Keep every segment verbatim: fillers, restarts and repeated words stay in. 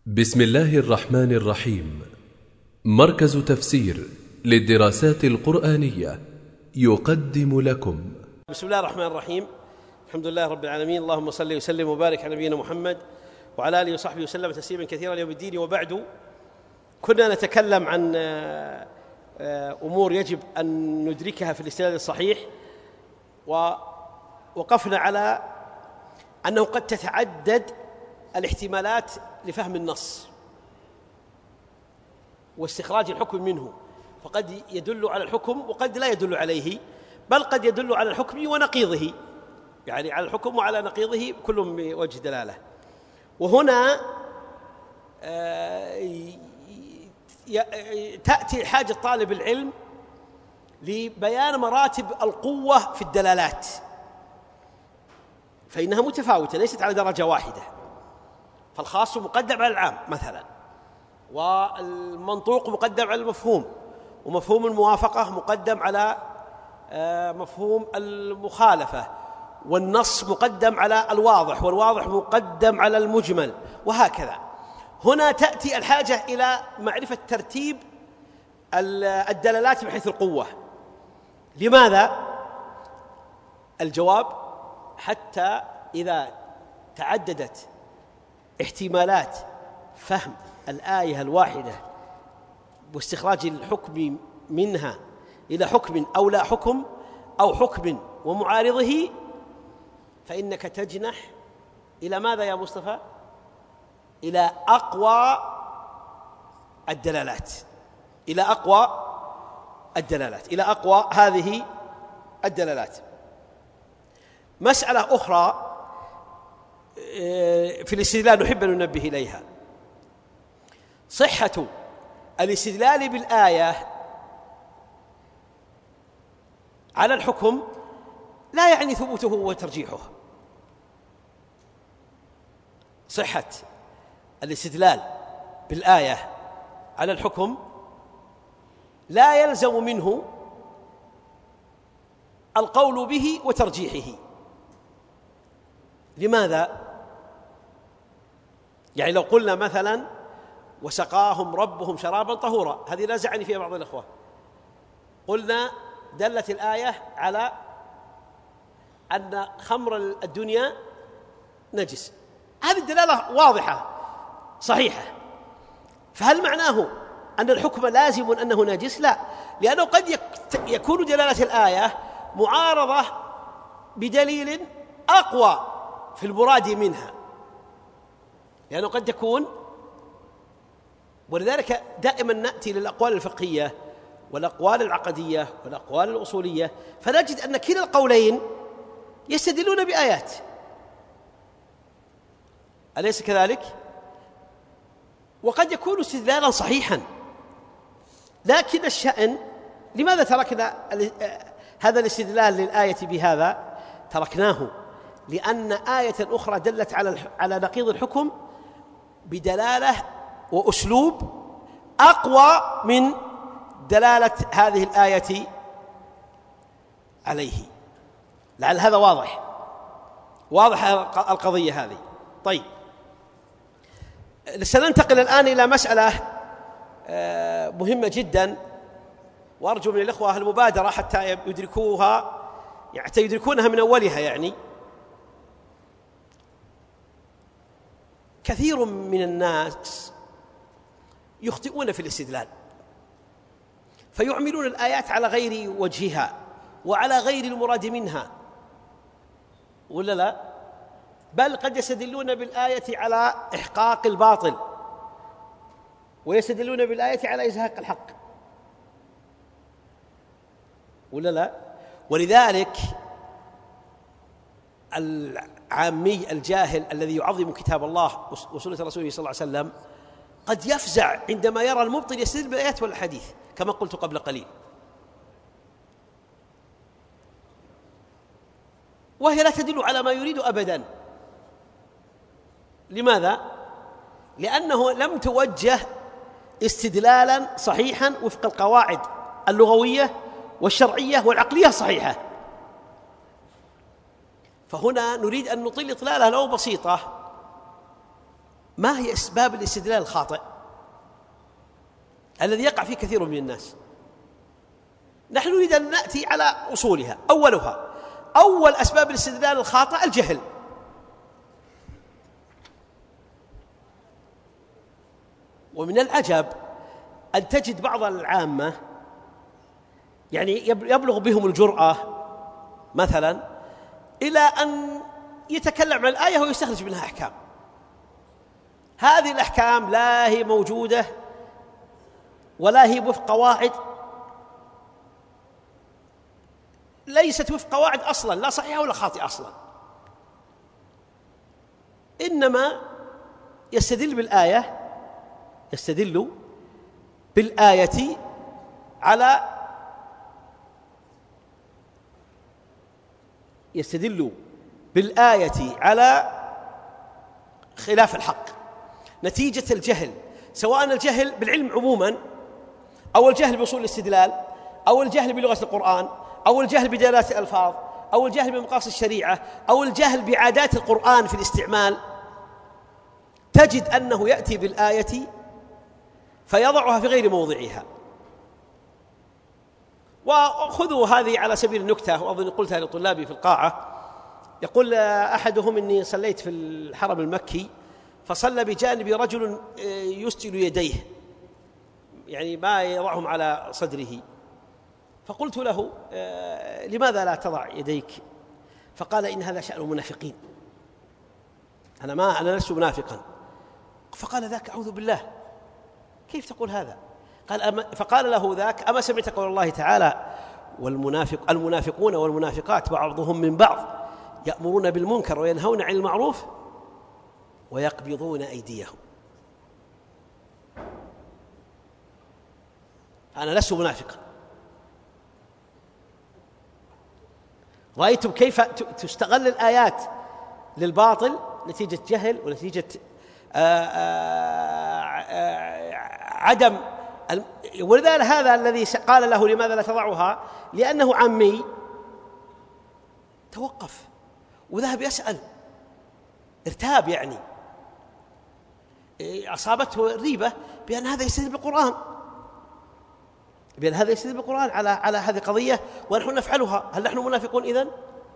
بسم الله الرحمن الرحيم. مركز تفسير للدراسات القرآنية يقدم لكم بسم الله الرحمن الرحيم. الحمد لله رب العالمين، اللهم صل وسلم وبارك على نبينا محمد وعلى آله وصحبه وسلم تسليما كثيرا يوم الدين. وبعد، كنا نتكلم عن أمور يجب أن ندركها في الاستدلال الصحيح، ووقفنا على أنه قد تتعدد الاحتمالات لفهم النص واستخراج الحكم منه، فقد يدل على الحكم وقد لا يدل عليه، بل قد يدل على الحكم ونقيضه، يعني على الحكم وعلى نقيضه كل بوجه دلالة. وهنا تأتي حاجة طالب العلم لبيان مراتب القوة في الدلالات، فإنها متفاوتة ليست على درجة واحدة، فالخاص مقدم على العام مثلا، والمنطوق مقدم على المفهوم، ومفهوم الموافقة مقدم على مفهوم المخالفة، والنص مقدم على الواضح، والواضح مقدم على المجمل، وهكذا. هنا تأتي الحاجة إلى معرفة ترتيب الدلالات من حيث القوة. لماذا؟ الجواب: حتى إذا تعددت احتمالات فهم الآية الواحدة واستخراج الحكم منها إلى حكم أو لا حكم، أو حكم ومعارضه، فإنك تجنح إلى ماذا يا مصطفى؟ إلى أقوى الدلالات، إلى أقوى الدلالات، إلى أقوى هذه الدلالات. مسألة أخرى في الاستدلال نحب أن ننبه إليها: صحة الاستدلال بالآية على الحكم لا يعني ثبوته وترجيحه. صحة الاستدلال بالآية على الحكم لا يلزم منه القول به وترجيحه. لماذا؟ يعني لو قلنا مثلا وسقاهم ربهم شرابا طهورا، هذه لا زعني فيها بعض الأخوة، قلنا دلت الآية على أن خمر الدنيا نجس، هذه الدلالة واضحة صحيحة، فهل معناه أن الحكم لازم أنه نجس؟ لا، لأنه قد يكون دلالة الآية معارضة بدليل أقوى في المراد منها، لأنه قد يكون. ولذلك دائما نأتي للأقوال الفقهية والأقوال العقدية والأقوال الأصولية، فنجد أن كلا القولين يستدلون بآيات، أليس كذلك؟ وقد يكون استدلالا صحيحا، لكن الشأن لماذا تركنا هذا الاستدلال للآية بهذا؟ تركناه لأن آية أخرى دلت على على نقيض الحكم بدلالة وأسلوب أقوى من دلالة هذه الآية عليه. لعل هذا واضح واضح القضية هذه. طيب، سننتقل الآن إلى مسألة مهمة جدا، وأرجو من الإخوة المبادرة حتى يدركوها، حتى يدركونها من أولها. يعني كثير من الناس يخطئون في الاستدلال، فيعملون الآيات على غير وجهها وعلى غير المراد منها، ولا لا؟ بل قد يستدلون بالآية على إحقاق الباطل، ويستدلون بالآية على إزهاق الحق، ولا لا؟ ولذلك العامي الجاهل الذي يعظم كتاب الله وسنة رسوله صلى الله عليه وسلم قد يفزع عندما يرى المبطل يستدل بالآيات والحديث، كما قلت قبل قليل، وهي لا تدل على ما يريد أبدا. لماذا؟ لأنه لم توجه استدلالا صحيحا وفق القواعد اللغوية والشرعية والعقلية الصحيحة. فهنا نريد أن نطيل إطلالة لو بسيطة ما هي أسباب الاستدلال الخاطئ الذي يقع فيه كثير من الناس؟ نحن نريد أن نأتي على أصولها. أولها، أول أسباب الاستدلال الخاطئ الجهل. ومن العجب أن تجد بعض العامة يعني يبلغ بهم الجرأة مثلا إلى أن يتكلم عن الآية ويستخرج منها أحكام. هذه الأحكام لا هي موجودة ولا هي وفق قواعد، ليست وفق قواعد أصلا، لا صحيحة ولا خاطئة أصلا، إنما يستدل بالآية يستدل بالآية على يستدل بالآية على خلاف الحق نتيجة الجهل، سواء الجهل بالعلم عموما أو الجهل بأصول الاستدلال أو الجهل بلغة القرآن أو الجهل بدلالات الألفاظ أو الجهل بمقاصد الشريعة أو الجهل بعادات القرآن في الاستعمال. تجد أنه يأتي بالآية فيضعها في غير موضعها. وخذوا هذه على سبيل النكتة، وأظن قلتها لطلابي في القاعة. يقول أحدهم إني صليت في الحرم المكي فصلى بجانبي رجل يسجل يديه، يعني ما يضعهم على صدره، فقلت له لماذا لا تضع يديك؟ فقال إن هذا شأن المنافقين، أنا ما أنا لست منافقا. فقال ذاك أعوذ بالله، كيف تقول هذا؟ قال أما فقال له ذاك أما سمعت قول الله تعالى والمنافق المنافقون والمنافقات بعضهم من بعض يأمرون بالمنكر وينهون عن المعروف ويقبضون أيديهم. أنا لست منافقا. رأيتم كيف تستغل الآيات للباطل نتيجة جهل ونتيجة آآ آآ عدم. ولذلك هذا الذي قال له لماذا لا تضعها لأنه عمي توقف وذهب يسأل، ارتاب، يعني أصابته الريبة بأن هذا يستدل بالقرآن بأن هذا يستدل بالقرآن على على هذه القضية ونحن نفعلها. هل نحن منافقون إذن؟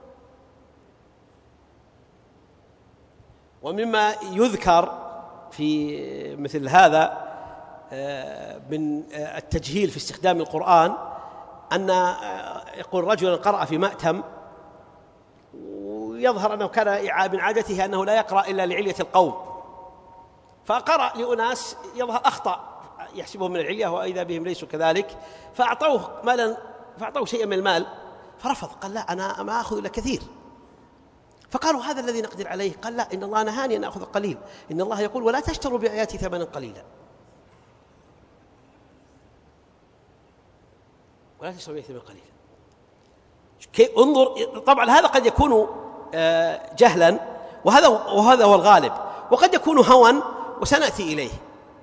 ومما يذكر في مثل هذا من التجهيل في استخدام القرآن أن يقول رجل قرأ في مأتم ويظهر أنه كان من عادته أنه لا يقرأ إلا لعلية القوم، فقرأ لأناس يظهر أخطأ يحسبهم من العلية وإذا بهم ليسوا كذلك، فأعطوه مالا فأعطوه شيئا من المال فرفض، قال لا أنا ما أخذ إلا كثير. فقالوا هذا الذي نقدر عليه، قال لا إن الله نهاني أن أخذ قليل، إن الله يقول ولا تشتروا بآياتي ثمنا قليلا ولا تشتروا بآياتي ثمنا قليلا. انظر، طبعا هذا قد يكون جهلا وهذا وهذا هو الغالب، وقد يكون هوى وسنأتي إليه.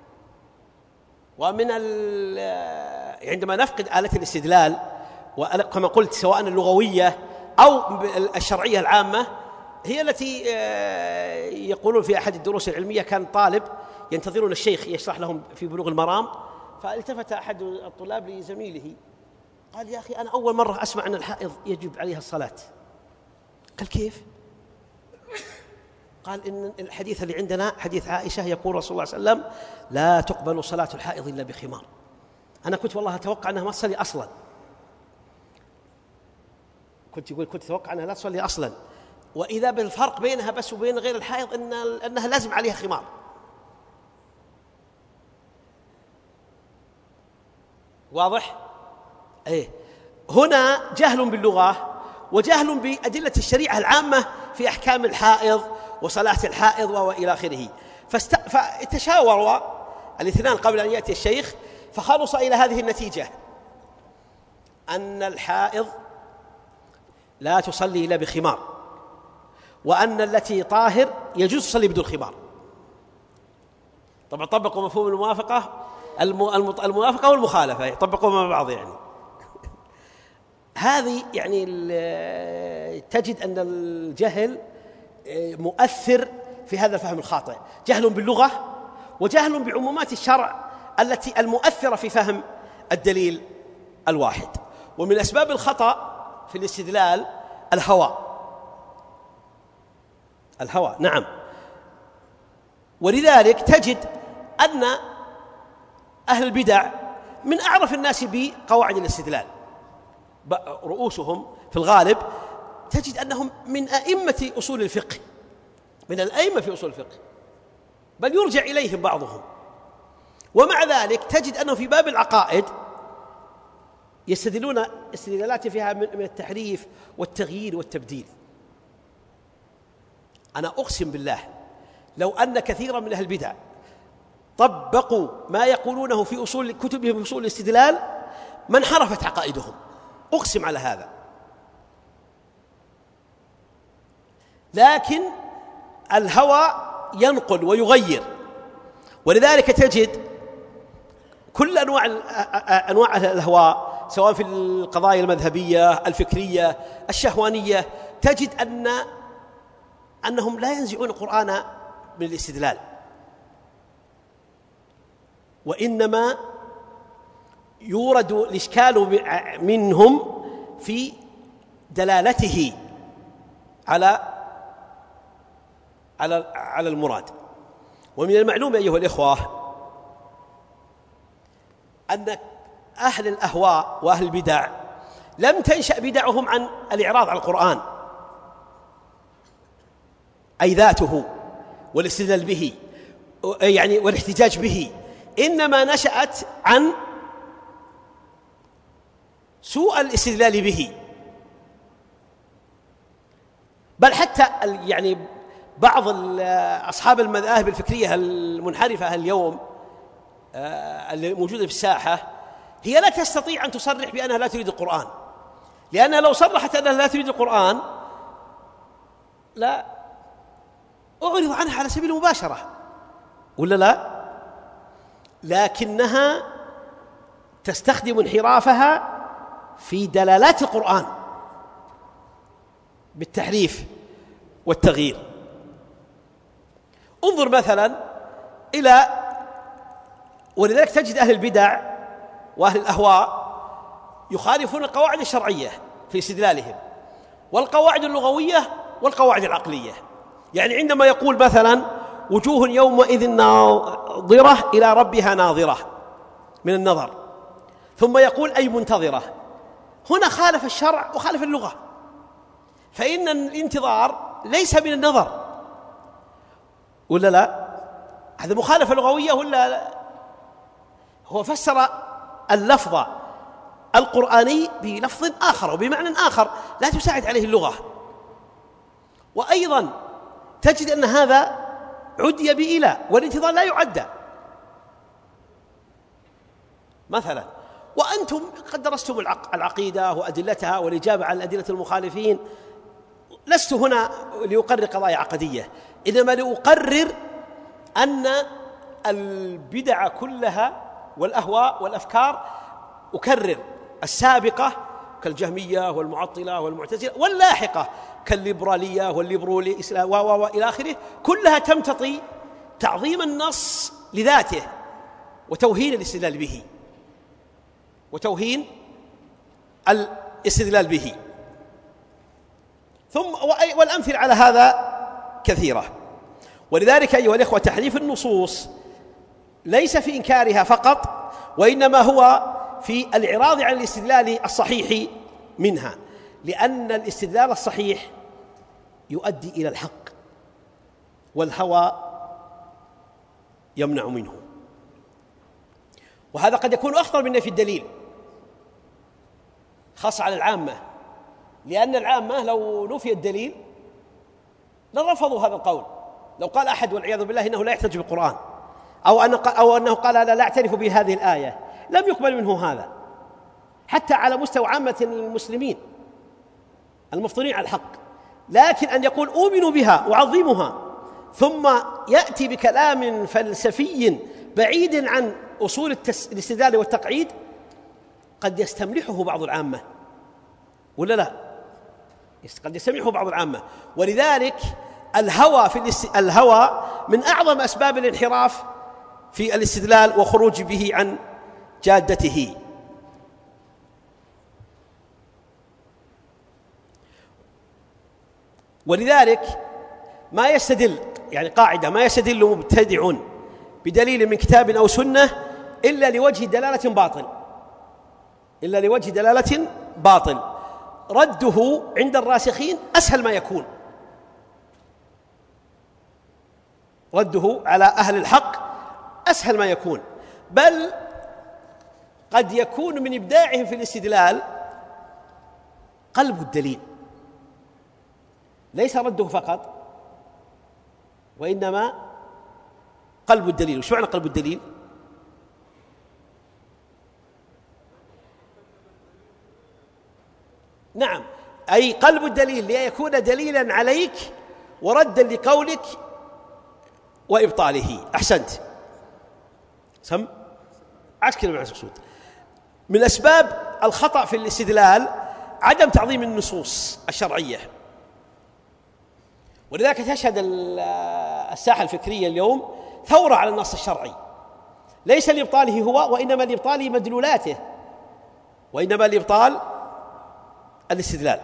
ومن عندما نفقد آلة الاستدلال وكما قلت سواء اللغوية أو الشرعية العامة هي التي يقولون في أحد الدروس العلمية كان طالب ينتظرون الشيخ يشرح لهم في بلوغ المرام، فالتفت أحد الطلاب لزميله قال يا أخي أنا أول مرة أسمع أن الحائض يجب عليها الصلاة. قال كيف؟ قال إن الحديث اللي عندنا حديث عائشة يقول رسول الله صلى الله عليه وسلم لا تقبل صلاة الحائض إلا بخمار. أنا كنت والله أتوقع أنها ما تصلي أصلا، كنت يقول كنت أتوقع أنها لا تصلي أصلا، وإذا بالفرق بينها بس وبين غير الحائض إن أنها لازم عليها خمار. واضح؟ إيه، هنا جهل باللغة وجهل بأدلة الشريعة العامة في أحكام الحائض وصلاة الحائض وإلى آخره. فاست... فتشاوروا الاثنان قبل أن يأتي الشيخ فخلص إلى هذه النتيجة أن الحائض لا تصلي إلا بخمار، وأن التي طاهر يجوز تصلي بدون خمار. طبعا طبقوا مفهوم الموافقة الموافقة والمخالفة، يطبقوا مع بعض. يعني هذه يعني تجد أن الجهل مؤثر في هذا الفهم الخاطئ، جهل باللغة وجهل بعمومات الشرع التي المؤثرة في فهم الدليل الواحد. ومن أسباب الخطأ في الاستدلال الهوى الهوى نعم. ولذلك تجد أن أهل البدع من أعرف الناس بقواعد الاستدلال، رؤوسهم في الغالب تجد أنهم من أئمة أصول الفقه، من الأئمة في أصول الفقه، بل يرجع إليهم بعضهم. ومع ذلك تجد أنه في باب العقائد يستدلون استدلالات فيها من التحريف والتغيير والتبديل. أنا أقسم بالله لو أن كثيرا من أهل البدع طبقوا ما يقولونه في أصول كتبهم في أصول الاستدلال ما انحرفت عقائدهم، أقسم على هذا. لكن الهوى ينقل ويغير، ولذلك تجد كل أنواع أنواع الأهواء سواء في القضايا المذهبية الفكرية الشهوانية، تجد أن أنهم لا ينزعون القرآن من الاستدلال، وإنما يورد الإشكال منهم في دلالته على على على المراد. ومن المعلوم أيها الإخوة أن أهل الأهواء وأهل البدع لم تنشأ بدعهم عن الإعراض عن القرآن أي ذاته والاستدلال به يعني والاحتجاج به، إنما نشأت عن سوء الاستدلال به. بل حتى يعني بعض أصحاب المذاهب الفكرية المنحرفة اليوم الموجودة في الساحة هي لا تستطيع أن تصرح بأنها لا تريد القرآن، لأنها لو صرحت أنها لا تريد القرآن لا أعرض عنها على سبيل المباشرة ولا لا، لكنها تستخدم انحرافها في دلالات القرآن بالتحريف والتغيير. انظر مثلا إلى، ولذلك تجد أهل البدع وأهل الأهواء يخالفون القواعد الشرعية في استدلالهم والقواعد اللغوية والقواعد العقلية. يعني عندما يقول مثلا وجوه يومئذ ناظرة إلى ربها ناظرة من النظر، ثم يقول أي منتظرة، هنا خالف الشرع وخالف اللغة، فإن الانتظار ليس من النظر ولا لا؟ هذا مخالفة لغوية ولا لا؟ هو فسر اللفظ القرآني بلفظ آخر وبمعنى آخر لا تساعد عليه اللغة. وأيضا تجد أن هذا عدي بإلى والانتظار لا يعدى مثلا. وأنتم قد درستم العقيدة وأدلتها والإجابة على أدلة المخالفين. لست هنا لأقرر قضايا عقدية، إنما لأقرر أن البدع كلها والأهواء والأفكار أكرر السابقة كالجهمية والمعطلة والمعتزلة، واللاحقة كالليبرالية والليبرولي وإلى آخره، كلها تمتطي تعظيم النص لذاته وتوهين الاستدلال به وتوهين الاستدلال به. ثم والأمثلة على هذا كثيرة. ولذلك أيها الإخوة تحريف النصوص ليس في إنكارها فقط، وإنما هو في الإعراض عن الاستدلال الصحيح منها، لأن الاستدلال الصحيح يؤدي إلى الحق والهوى يمنع منه. وهذا قد يكون أخطر من نفي الدليل خاصة على العامة، لأن العامة لو نفي الدليل لرفضوا هذا القول. لو قال أحد والعياذ بالله إنه لا يحتج بالقرآن أو أنه, أو أنه قال أنا لا أعترف بهذه الآية لم يقبل منه هذا، حتى على مستوى عامة المسلمين المفطرين على الحق. لكن أن يقول أؤمن بها وأعظمها ثم يأتي بكلام فلسفي بعيد عن أصول الاستدلال والتقعيد قد يستملحه بعض العامة ولا لا؟ قد يستملحه بعض العامة. ولذلك الهوى في الاست... الهوى من أعظم أسباب الانحراف في الاستدلال وخروج به عن جادته. ولذلك ما يستدل، يعني قاعدة، ما يستدل مبتدع بدليل من كتاب أو سنة إلا لوجه دلالة باطل إلا لوجه دلالة باطل رده عند الراسخين أسهل ما يكون، رده على أهل الحق أسهل ما يكون، بل قد يكون من إبداعهم في الاستدلال قلب الدليل، ليس رده فقط وإنما قلب الدليل. وش معنى قلب الدليل؟ نعم، أي قلب الدليل ليكون دليلا عليك وردا لقولك وإبطاله. أحسنت، سم عسكري مع المقصود. من أسباب الخطأ في الاستدلال عدم تعظيم النصوص الشرعية، ولذلك تشهد الساحة الفكرية اليوم ثورة على النص الشرعي، ليس لإبطاله هو وإنما لإبطال مدلولاته، وإنما لإبطال الاستدلال.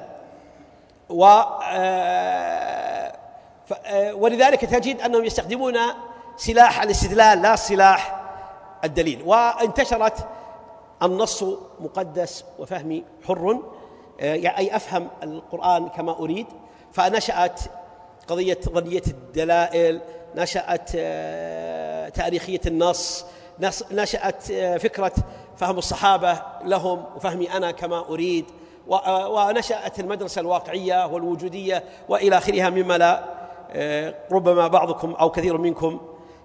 ولذلك تجد أنهم يستخدمون سلاح الاستدلال لا سلاح الدليل. وانتشرت النص مقدس وفهمي حر، أي أفهم القرآن كما أريد، فنشأت قضية ظنية الدلائل، نشأت تاريخية النص، نشأت فكرة فهم الصحابة لهم وفهمي أنا كما أريد، ونشأت المدرسة الواقعية والوجودية وإلى آخرها، مما لا ربما بعضكم أو كثير منكم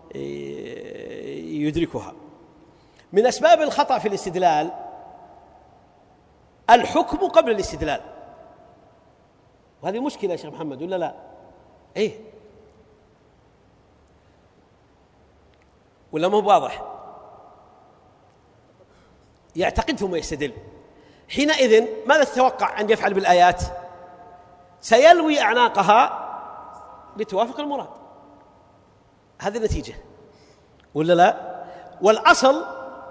يدركها. من أسباب الخطأ في الاستدلال الحكم قبل الاستدلال، وهذه مشكلة يا شيخ محمد ولا لا؟ إيه ولا مو واضح؟ يعتقد ثم يستدل. حينئذ ماذا تتوقع أن يفعل بالآيات؟ سيلوي أعناقها لتوافق المراد، هذه النتيجة ولا لا؟ والأصل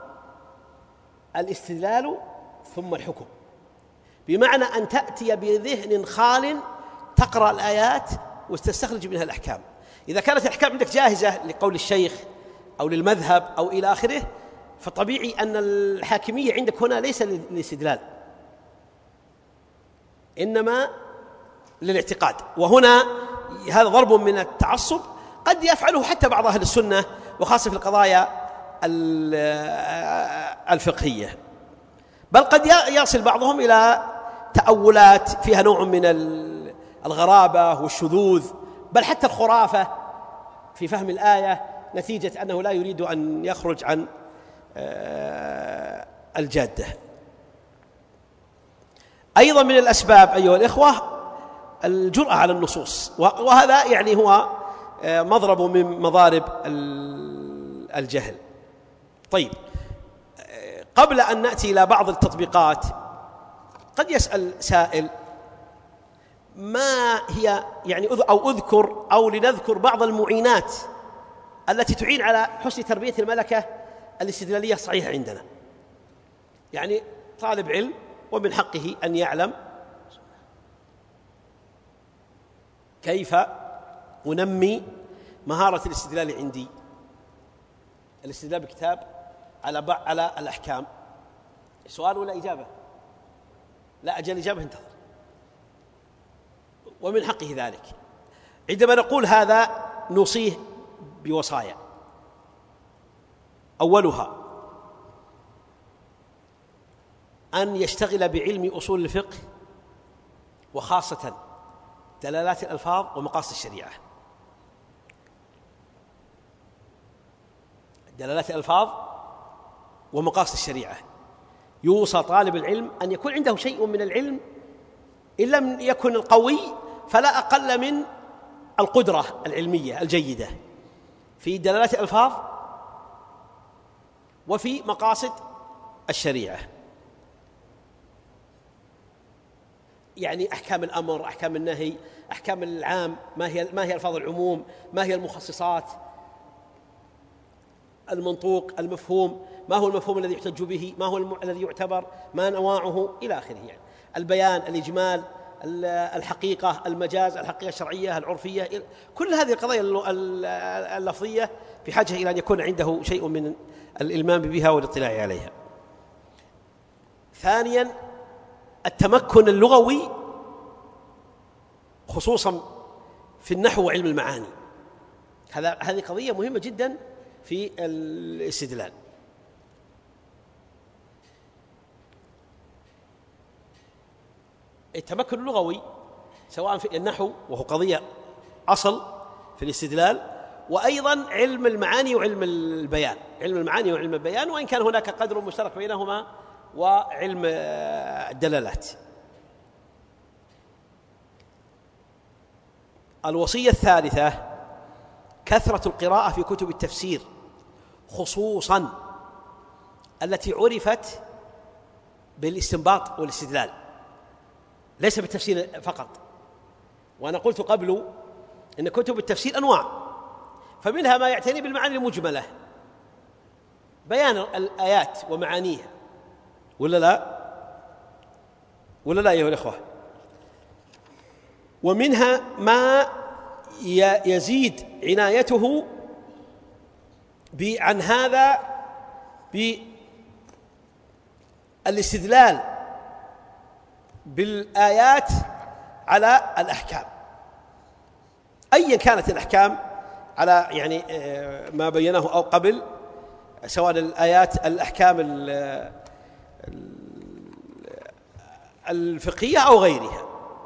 الاستدلال ثم الحكم، بمعنى أن تأتي بذهن خال تقرأ الآيات وتستخرج منها الأحكام. إذا كانت الأحكام عندك جاهزة لقول الشيخ أو للمذهب أو إلى آخره، فطبيعي أن الحاكمية عندك هنا ليس للاستدلال إنما للاعتقاد. وهنا هذا ضرب من التعصب قد يفعله حتى بعض أهل السنة، وخاصة في القضايا الفقهية، بل قد يصل بعضهم إلى تأولات فيها نوع من الغرابة والشذوذ، بل حتى الخرافة في فهم الآية، نتيجة أنه لا يريد أن يخرج عن الجادة. أيضا من الأسباب أيها الإخوة الجرأة على النصوص، وهذا يعني هو مضرب من مضارب الجهل. طيب، قبل أن نأتي إلى بعض التطبيقات، قد يسأل سائل ما هي يعني أو أذكر أو لنذكر بعض المعينات التي تعين على حسن تربية الملكة الاستدلالية الصحيحة عندنا. يعني طالب علم ومن حقه أن يعلم كيف أنمي مهارة الاستدلال عندي، الاستدلال بكتاب على على الأحكام. سؤال ولا إجابة؟ لا، أجل إجابة، انتظر. ومن حقه ذلك. عندما نقول هذا نوصيه بوصايا، أولها أن يشتغل بعلم أصول الفقه، وخاصة دلالات الألفاظ ومقاصد الشريعة. دلالات الألفاظ ومقاصد الشريعة، يوصى طالب العلم أن يكون عنده شيء من العلم، إن لم يكن القوي فلا أقل من القدرة العلمية الجيدة في دلالات الألفاظ وفي مقاصد الشريعة. يعني أحكام الأمر، أحكام النهي، أحكام العام، ما هي ما هي ألفاظ العموم، ما هي المخصصات، المنطوق، المفهوم، ما هو المفهوم الذي يحتج به، ما هو الم... الذي يعتبر، ما أنواعه إلى آخره. يعني البيان، الإجمال، الحقيقة، المجاز، الحقيقة الشرعية، العرفية، كل هذه القضايا اللفظية في حاجة إلى أن يكون عنده شيء من الإلمام بها والاطلاع عليها. ثانيا التمكن اللغوي خصوصا في النحو وعلم المعاني، هذا هذه قضية مهمة جدا في الاستدلال. التمكن اللغوي سواء في النحو وهو قضية أصل في الاستدلال، وأيضا علم المعاني وعلم البيان، علم المعاني وعلم البيان، وإن كان هناك قدر مشترك بينهما وعلم الدلالات. الوصية الثالثة كثرة القراءة في كتب التفسير، خصوصا التي عرفت بالاستنباط والاستدلال، ليس بالتفسير فقط. وأنا قلت قبل إن كتب التفسير أنواع، فمنها ما يعتني بالمعاني المجملة، بيان الآيات ومعانيها، ولا لا ولا لا أيها الأخوة؟ ومنها ما يزيد عنايته عن هذا بالاستدلال بالآيات على الأحكام، أيا كانت الأحكام، على يعني ما بينه أو قبل، سواء الآيات الأحكام الفقهية أو غيرها.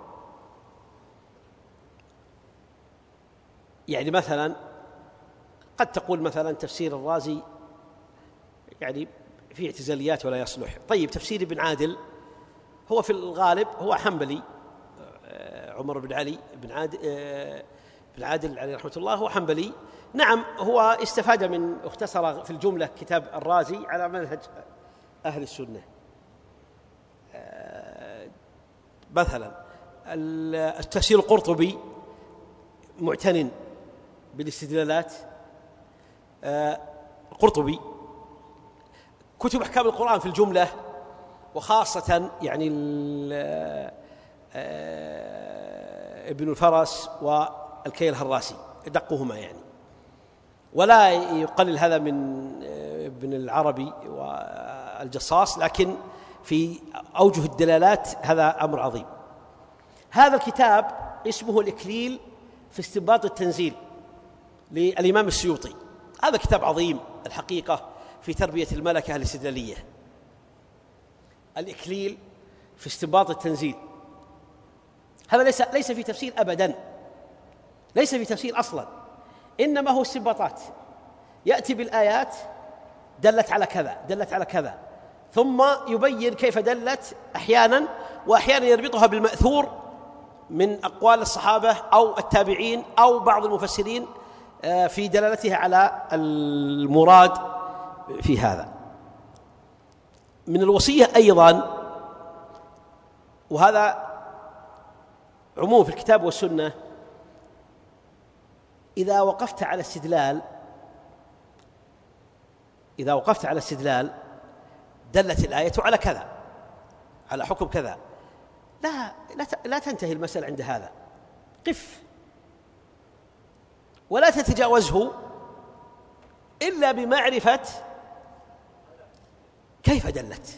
يعني مثلا قد تقول مثلا تفسير الرازي يعني فيه اعتزاليات ولا يصلح. طيب تفسير ابن عادل هو في الغالب هو حنبلي، عمر بن علي بن عادل بن عادل عليه رحمة الله هو حنبلي. نعم هو استفاد من اختصر في الجملة كتاب الرازي على منهج أهل السنة. مثلا التفسير القرطبي معتن بالاستدلالات، القرطبي كتب أحكام القرآن في الجملة، وخاصة يعني ابن الفرس والكي الهراسي دقهما يعني، ولا يقلل هذا من ابن العربي والجصاص، لكن في أوجه الدلالات هذا أمر عظيم. هذا الكتاب اسمه الإكليل في استنباط التنزيل للإمام السيوطي، هذا كتاب عظيم الحقيقة في تربية الملكة الاستدلالية. الإكليل في استنباط التنزيل، هذا ليس ليس في تفسير أبدا، ليس في تفسير أصلا، إنما هو استنباطات، يأتي بالآيات دلت على كذا دلت على كذا، ثم يبين كيف دلت أحيانا، وأحيانا يربطها بالمأثور من أقوال الصحابة أو التابعين أو بعض المفسرين في دلالتها على المراد في هذا. من الوصية أيضا، وهذا عموم في الكتاب والسنة، إذا وقفت على استدلال إذا وقفت على استدلال دلت الآية على كذا، على حكم كذا، لا لا لا تنتهي المسألة عند هذا، قف ولا تتجاوزه إلا بمعرفة كيف دلت.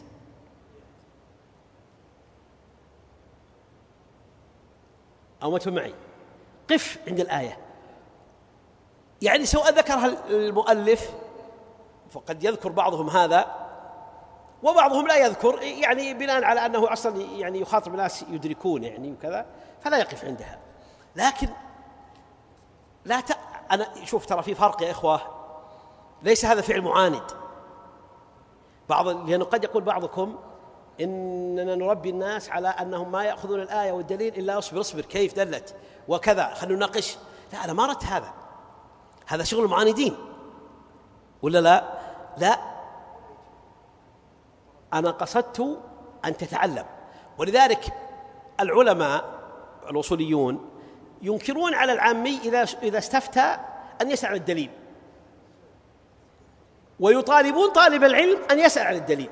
أو ما معي، قف عند الآية، يعني سواء ذكرها المؤلف فقد يذكر بعضهم هذا وبعضهم لا يذكر، يعني بناء على أنه أصلا يعني يخاطب ناس يدركون يعني وكذا، فلا يقف عندها. لكن لا ت... أنا شوف ترى في فرق يا إخوة، ليس هذا فعل معاند. بعض لأنه قد يقول بعضكم إننا نربي الناس على أنهم ما يأخذون الآية والدليل إلا أصبر أصبر كيف دلت وكذا خلونا نناقش. لا، أنا ما أردت هذا، هذا شغل المعاندين ولا لا؟ لا، أنا قصدت أن تتعلم. ولذلك العلماء الأصوليون ينكرون على العامي إذا إذا استفتى أن يسأل عن الدليل، ويطالبون طالب العلم أن يسأل عن الدليل،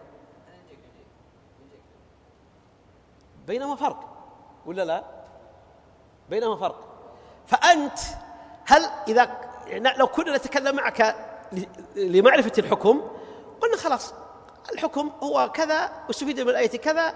بينهما فرق ولا لا؟ بينهما فرق. فأنت هل إذا لو كنا نتكلم معك لمعرفة الحكم قلنا خلاص الحكم هو كذا واستفيد من الآية كذا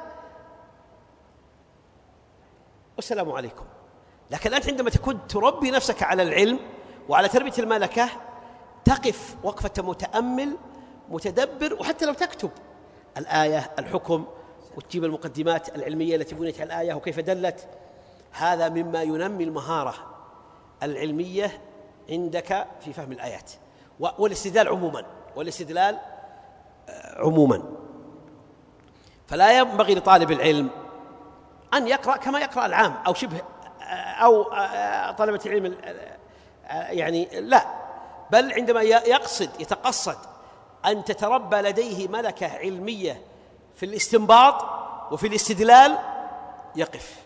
والسلام عليكم. لكن أنت عندما تكون تربي نفسك على العلم وعلى تربية الملكة تقف وقفة متأمل متدبر، وحتى لو تكتب الآية الحكم وتجيب المقدمات العلمية التي بنيت على الآية وكيف دلت، هذا مما ينمي المهارة العلمية عندك في فهم الآيات والاستدلال عموما والاستدلال عموما. فلا ينبغي لطالب العلم أن يقرأ كما يقرأ العام أو شبه أو طلبة العلم، يعني لا، بل عندما يقصد يتقصد أن تتربى لديه ملكة علمية في الاستنباط وفي الاستدلال يقف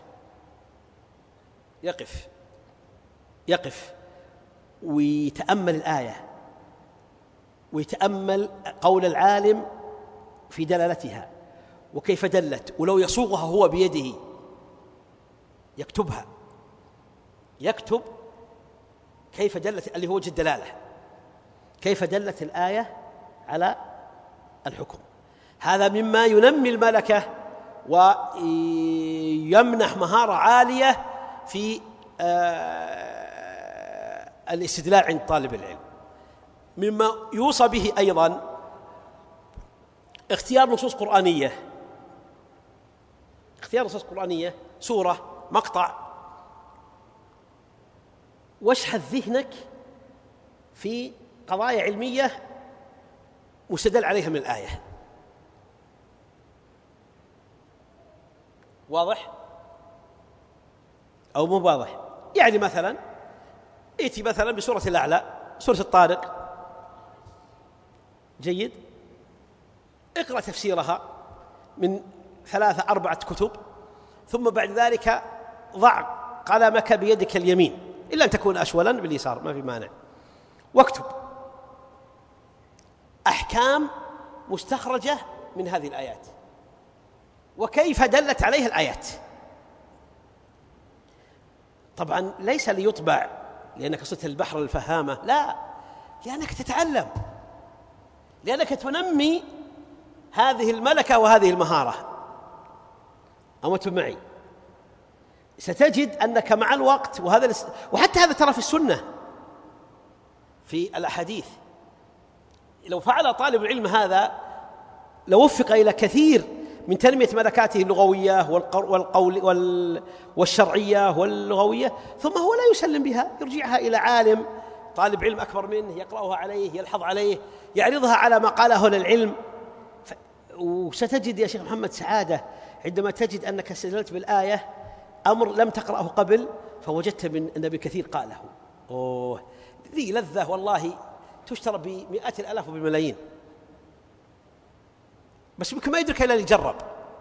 يقف يقف ويتأمل الآية ويتأمل قول العالم في دلالتها وكيف دلت، ولو يصوغها هو بيده يكتبها، يكتب كيف دلت اللي هو وجه الدلالة، كيف دلت الآية على الحكم. هذا مما ينمي الملكة ويمنح مهارة عالية في الاستدلال عند طالب العلم. مما يوصى به أيضا اختيار نصوص قرآنية، اختيار نصوص قرآنية، سورة، مقطع، واشحذ ذهنك في قضايا علمية مستدل عليها من الآية. واضح أو مو واضح؟ يعني مثلا ائتي مثلا بسورة الأعلى، سورة الطارق، جيد، اقرأ تفسيرها من ثلاثة أربعة كتب، ثم بعد ذلك ضع قلمك بيدك اليمين إلا أن تكون أشولا باليسار ما في مانع، واكتب أحكام مستخرجة من هذه الآيات وكيف دلت عليها الآيات. طبعا ليس ليطبع لأنك صرت البحر الفهامة، لا، لأنك تتعلم، لأنك تنمي هذه الملكة وهذه المهارة. أمتم معي؟ ستجد أنك مع الوقت، وهذا وحتى هذا ترى في السنة في الأحاديث، لو فعل طالب العلم هذا لوفق إلى كثير من تنمية ملكاته اللغوية والقول والشرعية واللغوية، ثم هو لا يسلم بها، يرجعها إلى عالم طالب علم أكبر منه يقرأها عليه، يلحظ عليه، يعرضها على ما قاله للعلم. وستجد يا شيخ محمد سعادة عندما تجد أنك استدللت بالآية أمر لم تقرأه قبل فوجدت من النبي كثير قاله. أوه، ذي لذة والله تشترى بمئات الآلاف وبالملايين، بس يمكن ما يدرك إلا اللي جرب.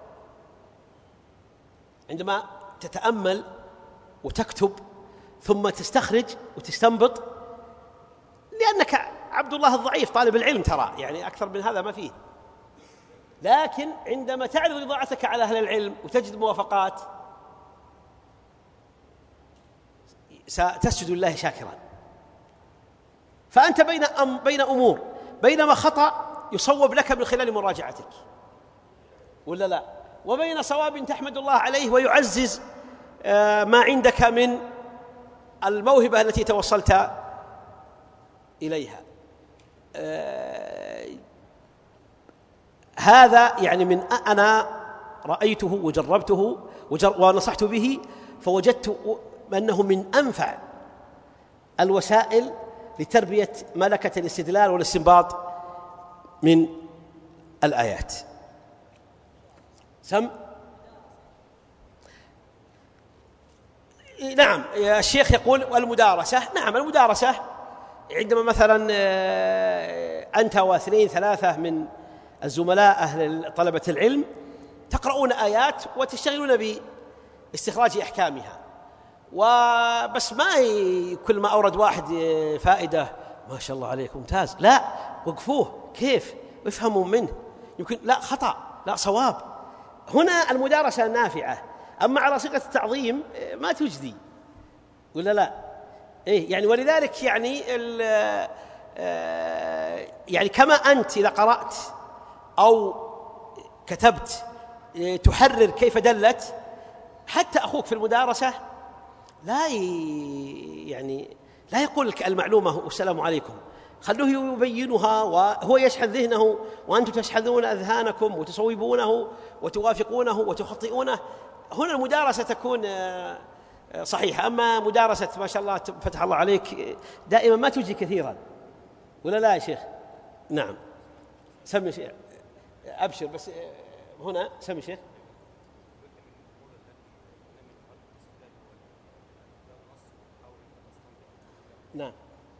عندما تتأمل وتكتب ثم تستخرج وتستنبط، لأنك عبد الله الضعيف طالب العلم ترى، يعني أكثر من هذا ما فيه، لكن عندما تعرض إضاعتك على أهل العلم وتجد موافقات ستسجد لله شاكرا. فأنت بين أم بين أمور، بينما خطأ يصوب لك من خلال مراجعتك ولا لا، وبين صواب تحمد الله عليه ويعزز ما عندك من الموهبة التي توصلت إليها. هذا يعني من أنا رأيته وجربته ونصحت به، فوجدت أنه من أنفع الوسائل لتربية ملكة الاستدلال والاستنباط من الآيات. سم نعم الشيخ يقول والمدارسة، نعم المدارسة عندما مثلا أنت واثنين ثلاثة من الزملاء أهل طلبة العلم تقرؤون آيات وتشتغلون استخراج أحكامها. وبس ما كل ما أورد واحد فائدة ما شاء الله عليك ممتاز، لا، وقفوه كيف وافهموا منه، يمكن لا خطأ لا صواب. هنا المدارسة نافعة. أما على صيغة التعظيم ما تجدي ولا لا؟ إيه يعني ولذلك يعني يعني كما أنت إذا قرأت أو كتبت تحرر كيف دلت، حتى أخوك في المدارسة لا يعني لا يقول لك المعلومة والسلام عليكم، خلوه يبينها وهو يشحذ ذهنه وأنتم تشحذون أذهانكم وتصوبونه وتوافقونه وتخطئونه. هنا المدارسة تكون صحيحة. أما مدارسة ما شاء الله فتح الله عليك دائما ما تجي كثيرا ولا لا يا شيخ؟ نعم سمي شيخ، أبشر بس هنا سمي شيخ. نعم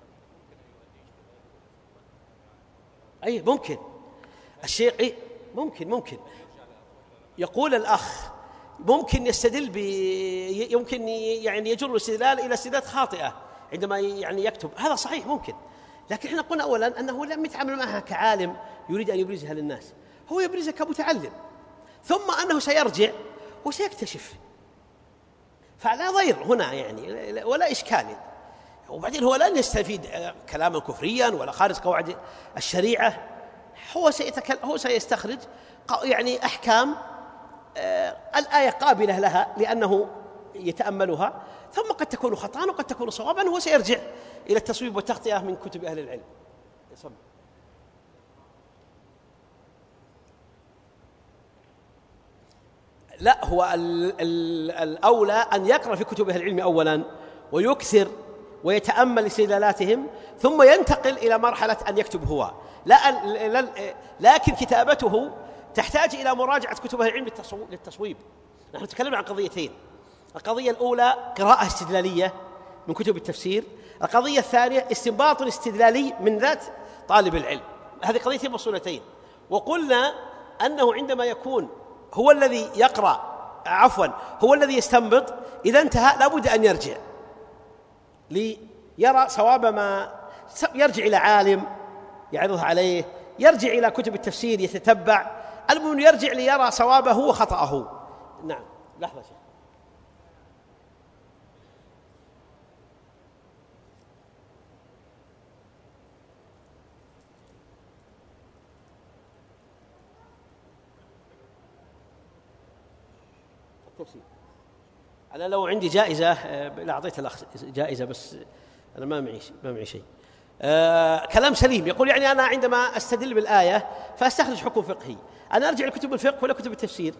أي ممكن الشيء أي ممكن ممكن يقول الأخ ممكن يستدل ب يمكن يعني يجر الاستدلال إلى استدلالات خاطئة عندما يعني يكتب، هذا صحيح ممكن. لكن احنا قلنا أولا أنه لم يتعامل معها كعالم يريد أن يبرزها للناس، هو يبرزها كمتعلم، ثم أنه سيرجع وسيكتشف، فلا ضير هنا يعني ولا إشكال. وبعدين هو لن يستفيد كلاما كفريا ولا خارج قواعد الشريعة، هو سيتكلم هو سيستخرج يعني أحكام آه الآية قابلة لها لأنه يتأملها، ثم قد تكون خطأ وقد تكون صوابا، هو سيرجع إلى التصويب والتخطئة من كتب أهل العلم. يصبر. لا، هو ال ال الأولى أن يقرأ في كتب أهل العلم أولا ويكثر ويتأمل استدلالاتهم، ثم ينتقل إلى مرحلة أن يكتب هو. لا لكن كتابته تحتاج إلى مراجعة كتب أهل العلم للتصويب. نحن نتكلم عن قضيتين: القضية الأولى قراءة استدلالية من كتب التفسير، القضية الثانية استنباط استدلالي من ذات طالب العلم. هذه قضيتين مفصولتين. وقلنا أنه عندما يكون هو الذي يقرأ عفوا هو الذي يستنبط، إذا انتهى لابد أن يرجع ليرى صواب ما يرجع إلى عالم يعرضه عليه، يرجع إلى كتب التفسير يتتبع، المهم يرجع ليرى صوابه وخطأه. نعم لحظة شيء. التفسير أنا لو عندي جائزة لا أعطيت الأخ جائزة، بس أنا ما معي ما معي شيء. آه كلام سليم. يقول يعني أنا عندما أستدل بالآية فأستخرج حكم فقهي، أنا أرجع لكتب الفقه ولا كتب التفسير؟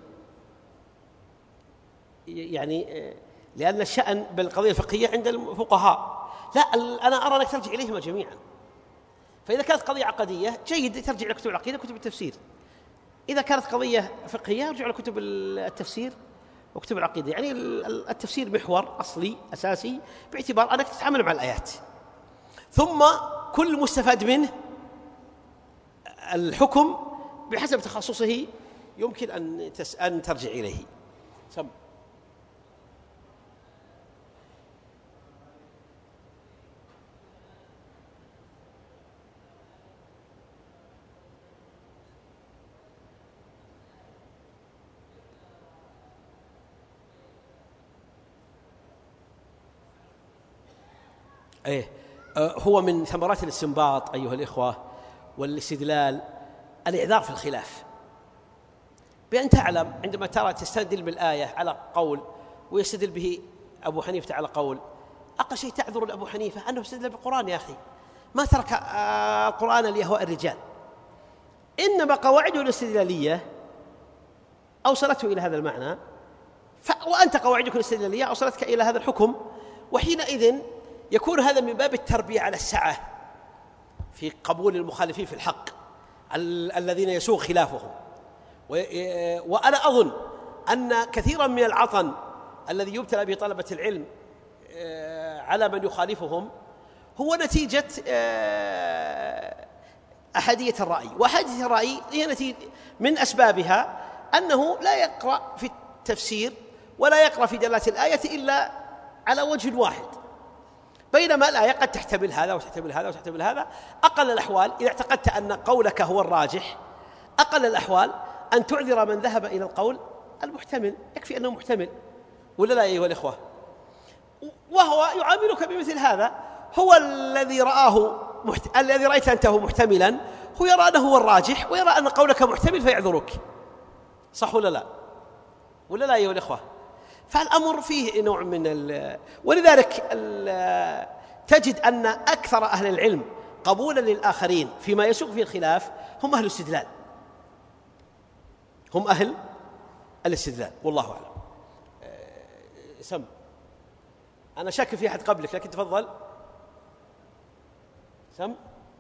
يعني لأن الشأن بالقضية الفقهية عند الفقهاء، لا أنا أرى أنك ترجع إليهما جميعا. فإذا كانت قضية عقدية جيد ترجع إلى كتب العقيدة وكتب التفسير، إذا كانت قضية فقهية ارجع لكتب التفسير وكتب العقيدة. يعني التفسير محور أصلي أساسي باعتبار أنك تتعامل مع الآيات، ثم كل مستفاد منه الحكم بحسب تخصصه يمكن أن أن ترجع إليه. سم. إيه هو من ثمرات الاستنباط أيها الإخوة والاستدلال الإعذار في الخلاف، بأن تعلم عندما ترى تستدل بالآية على قول ويستدل به أبو حنيفة على قول، أقل شيء تعذر لأبو حنيفة أنه استدل بالقرآن. يا أخي ما ترك القرآن لأهواء الرجال، إنما قواعده الاستدلالية أوصلته إلى هذا المعنى، وأنت قواعدك الاستدلالية أوصلتك إلى هذا الحكم، وحينئذ يكون هذا من باب التربية على السعة في قبول المخالفين في الحق ال- الذين يسوغ خلافهم. وأنا أظن أن كثيرا من العطن الذي يبتلى به طلبة العلم على من يخالفهم هو نتيجة أحادية الرأي، وأحادية الرأي هي نتيجة من أسبابها أنه لا يقرأ في التفسير ولا يقرأ في دلالة الآية إلا على وجه واحد، بينما الآية قد تحتمل هذا وتحتمل هذا وتحتمل هذا. أقل الأحوال إذا اعتقدت أن قولك هو الراجح، أقل الأحوال أن تعذر من ذهب إلى القول المحتمل، يكفي أنه محتمل، ولا لا أيها الإخوة؟ وهو يعاملك بمثل هذا، هو الذي رآه محت... الذي رأيت أنت هو محتملا، هو يرى أنه هو الراجح ويرى أن قولك محتمل فيعذرك، صح ولا لا؟ ولا لا أيها الإخوة؟ فالأمر فيه نوع من ال... ولذلك ال... تجد أن أكثر أهل العلم قبولا للآخرين فيما يسوق فيه الخلاف هم أهل الاستدلال، هم أهل الاستدلال، والله أعلم. أه... سم أنا شاك في أحد قبلك، لكن تفضل. سم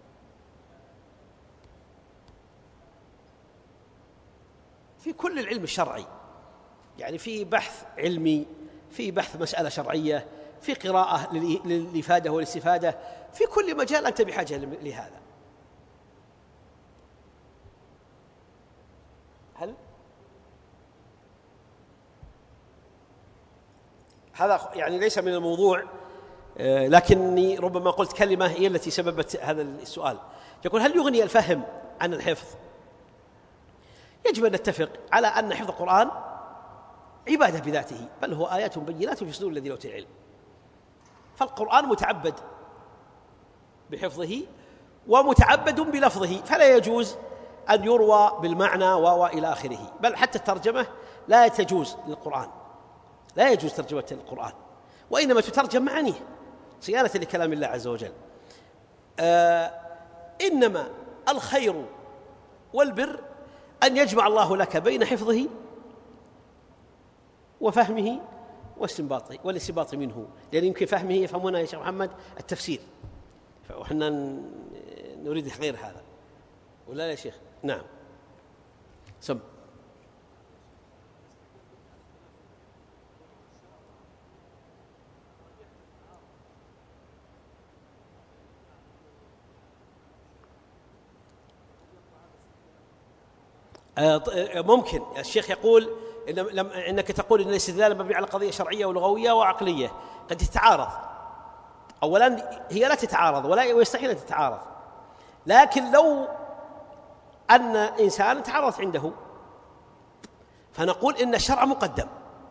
في كل العلم الشرعي، يعني في بحث علمي، في بحث مسألة شرعية، في قراءة للإفادة والاستفادة، في كل مجال أنت بحاجة لهذا. هل هذا يعني ليس من الموضوع، لكني ربما قلت كلمة هي التي سببت هذا السؤال. يقول: هل يغني الفهم عن الحفظ؟ يجب أن نتفق على أن حفظ القرآن عبادة بذاته، بل هو آيات بينات في صدور الذين أوتوا العلم، فالقرآن متعبد بحفظه ومتعبد بلفظه، فلا يجوز أن يروى بالمعنى و إلى آخره، بل حتى الترجمة لا تجوز للقرآن، لا يجوز ترجمة القرآن، وإنما تترجم معانيه صيانة لكلام الله عز وجل. آه إنما الخير والبر أن يجمع الله لك بين حفظه وفهمه واستنباطه والاستنباط منه، لأن يمكن فهمه يفهمنا يا شيخ محمد التفسير، وإحنا نريد غير هذا، ولا يا شيخ؟ نعم. سم ممكن الشيخ يقول إن لم إنك تقول إن الاستدلال مبني على قضية شرعية ولغوية وعقلية قد تتعارض. أولا هي لا تتعارض ولا يستحيل أن تتعارض، لكن لو أن إنسان تعارضت عنده فنقول إن الشرع مقدم،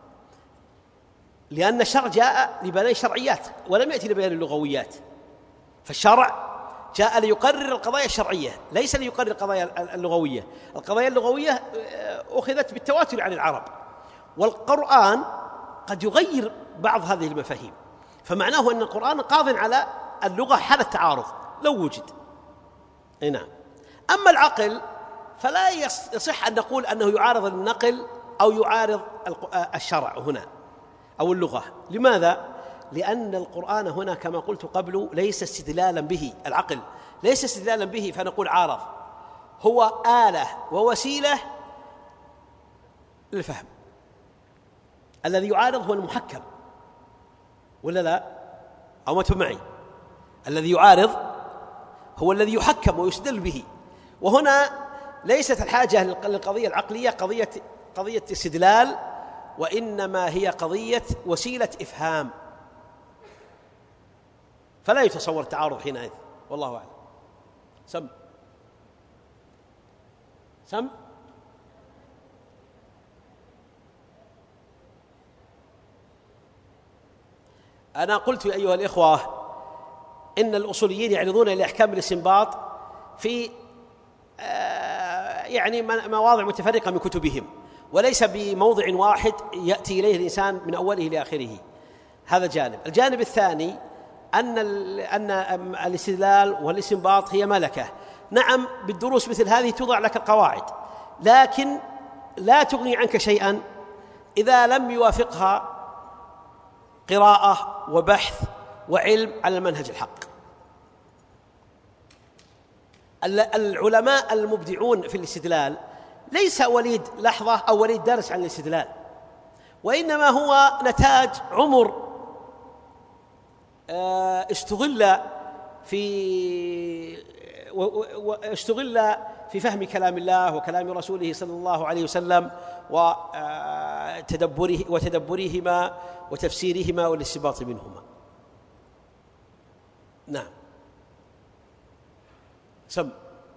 لأن الشرع جاء لبيان الشرعيات ولم يأتي لبيان اللغويات، فالشرع جاء ليقرر القضايا الشرعية ليس ليقرر القضايا اللغوية. القضايا اللغوية أخذت بالتواتر عن العرب، والقرآن قد يغير بعض هذه المفاهيم، فمعناه أن القرآن قاض على اللغة حال التعارض لو وجد. نعم. أما العقل فلا يصح أن نقول أنه يعارض النقل أو يعارض الشرع هنا أو اللغة. لماذا؟ لأن القرآن هنا كما قلت قبل ليس استدلالا به، العقل ليس استدلالا به فنقول عارض، هو آلة ووسيلة للفهم. الذي يعارض هو المحكم، ولا لا؟ أو ما تفهم معي؟ الذي يعارض هو الذي يحكم ويستدل به، وهنا ليست الحاجة للقضية العقلية قضية قضية استدلال، وإنما هي قضية وسيلة إفهام، فلا يتصور تعارض حينئذ، والله أعلم. سم سم أنا قلت يا أيها الإخوة إن الأصوليين يعرضون إلى أحكام الاستنباط في يعني مواضع متفرقة من كتبهم، وليس بموضع واحد يأتي إليه الإنسان من أوله لآخره. هذا جانب. الجانب الثاني أن أن الاستدلال والاستنباط هي ملكة. نعم، بالدروس مثل هذه توضع لك القواعد، لكن لا تغني عنك شيئا إذا لم يوافقها قراءة وبحث وعلم على المنهج الحق. العلماء المبدعون في الاستدلال ليس وليد لحظة أو وليد درس عن الاستدلال، وإنما هو نتاج عمر استغل في استغل في فهم كلام الله وكلام رسوله صلى الله عليه وسلم وتدبره وتدبرهما وتفسيرهما والاستنباط منهما. نعم. سم.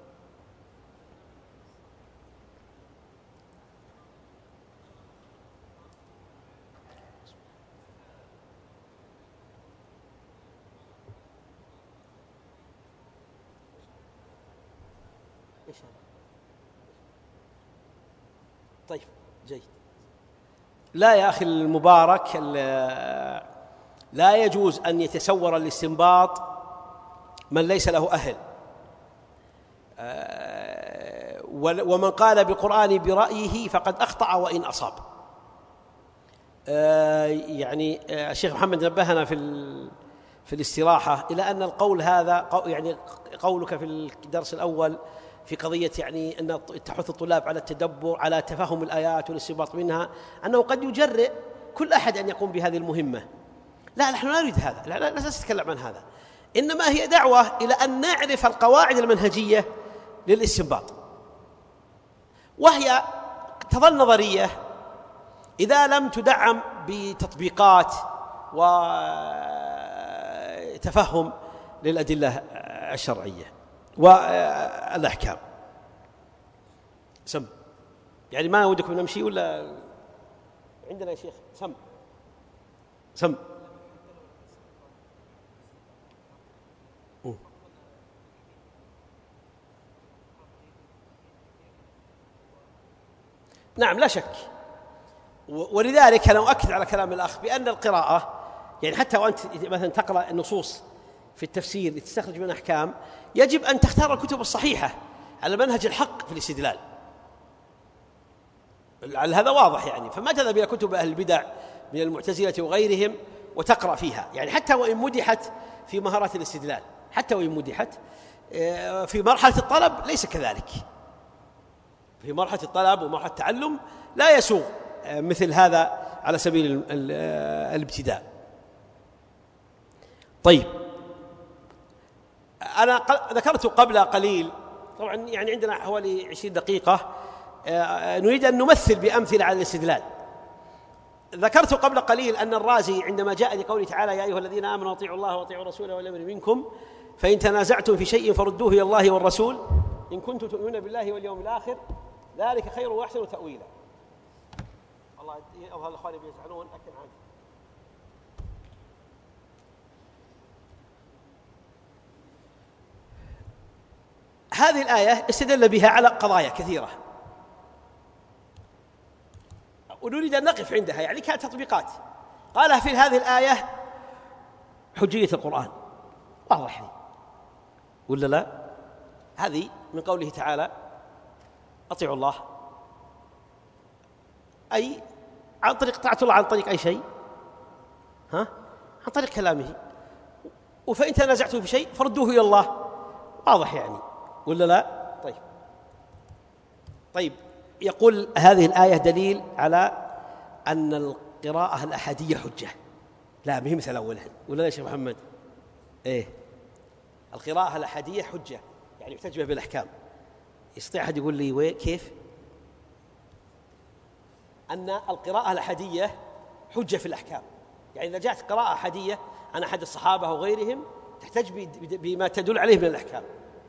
طيب جيد. لا يا أخي المبارك، لا يجوز أن يتسور الاستنباط من ليس له أهل، ومن قال بالقرآن برأيه فقد أخطأ وإن أصاب. يعني الشيخ محمد نبهنا في في الاستراحة إلى أن القول هذا يعني قولك في الدرس الأول في قضية يعني أن تحث الطلاب على التدبر على تفهم الآيات والاستنباط منها، أنه قد يجرئ كل أحد أن يقوم بهذه المهمة. لا، نحن لا نريد هذا، لا, لا, لا نتكلم عن هذا، إنما هي دعوة إلى أن نعرف القواعد المنهجية للاستنباط، وهي تظل نظرية إذا لم تدعم بتطبيقات وتفهم للأدلة الشرعية والأحكام. سم. يعني ما ودكم نمشي ولا عندنا يا شيخ؟ سم سم. نعم لا شك، ولذلك أنا أؤكد على كلام الأخ بأن القراءة يعني حتى وأنت مثلا تقرأ النصوص في التفسير لتستخرج من أحكام، يجب أن تختار الكتب الصحيحة على منهج الحق في الاستدلال، على هذا واضح يعني. فما تذهب إلى كتب أهل البدع من المعتزلة وغيرهم وتقرأ فيها، يعني حتى وإن مدحت في مهارات الاستدلال، حتى وإن مدحت في مرحلة الطلب ليس كذلك. في مرحلة الطلب ومرحلة التعلم لا يسوغ مثل هذا على سبيل الابتداء. طيب، أنا ذكرت قبل قليل، طبعا يعني عندنا حوالي عشرين دقيقة نريد أن نمثل بأمثلة على الاستدلال. ذكرت قبل قليل أن الرازي عندما جاء لقوله تعالى يا أيها الذين آمنوا أطيعوا الله وأطيعوا الرسول والأمر منكم فإن تنازعتم في شيء فردوه إلى الله والرسول إن كنتم تؤمنون بالله واليوم الآخر ذلك خير وأحسن تأويلا. الله يظهر الأخوان بيزعلون لكن عادي. هذه الآية استدل بها على قضايا كثيرة ونريد أن نقف عندها، يعني كتطبيقات. قالها في هذه الآية حجية القرآن، واضح لي ولا لا؟ هذه من قوله تعالى أطيعوا الله، أي عن طريق طاعة الله، عن طريق أي شيء؟ ها؟ عن طريق كلامه. وفإن تنازعتم في شيء فردوه إلى الله، واضح يعني ولا لا؟ طيب طيب يقول هذه الآية دليل على أن القراءة الأحادية حجة. لا، مهم مثل أولها ولا لا يا شيخ محمد؟ إيه، القراءة الأحادية حجة، يعني يحتج بها بالأحكام. يستطيع أحد يقول لي وين كيف؟ أن القراءة الأحادية حجة في الأحكام، يعني إذا جاءت قراءة أحادية عن أحد الصحابة أو غيرهم تحتج بما تدل عليه من الأحكام.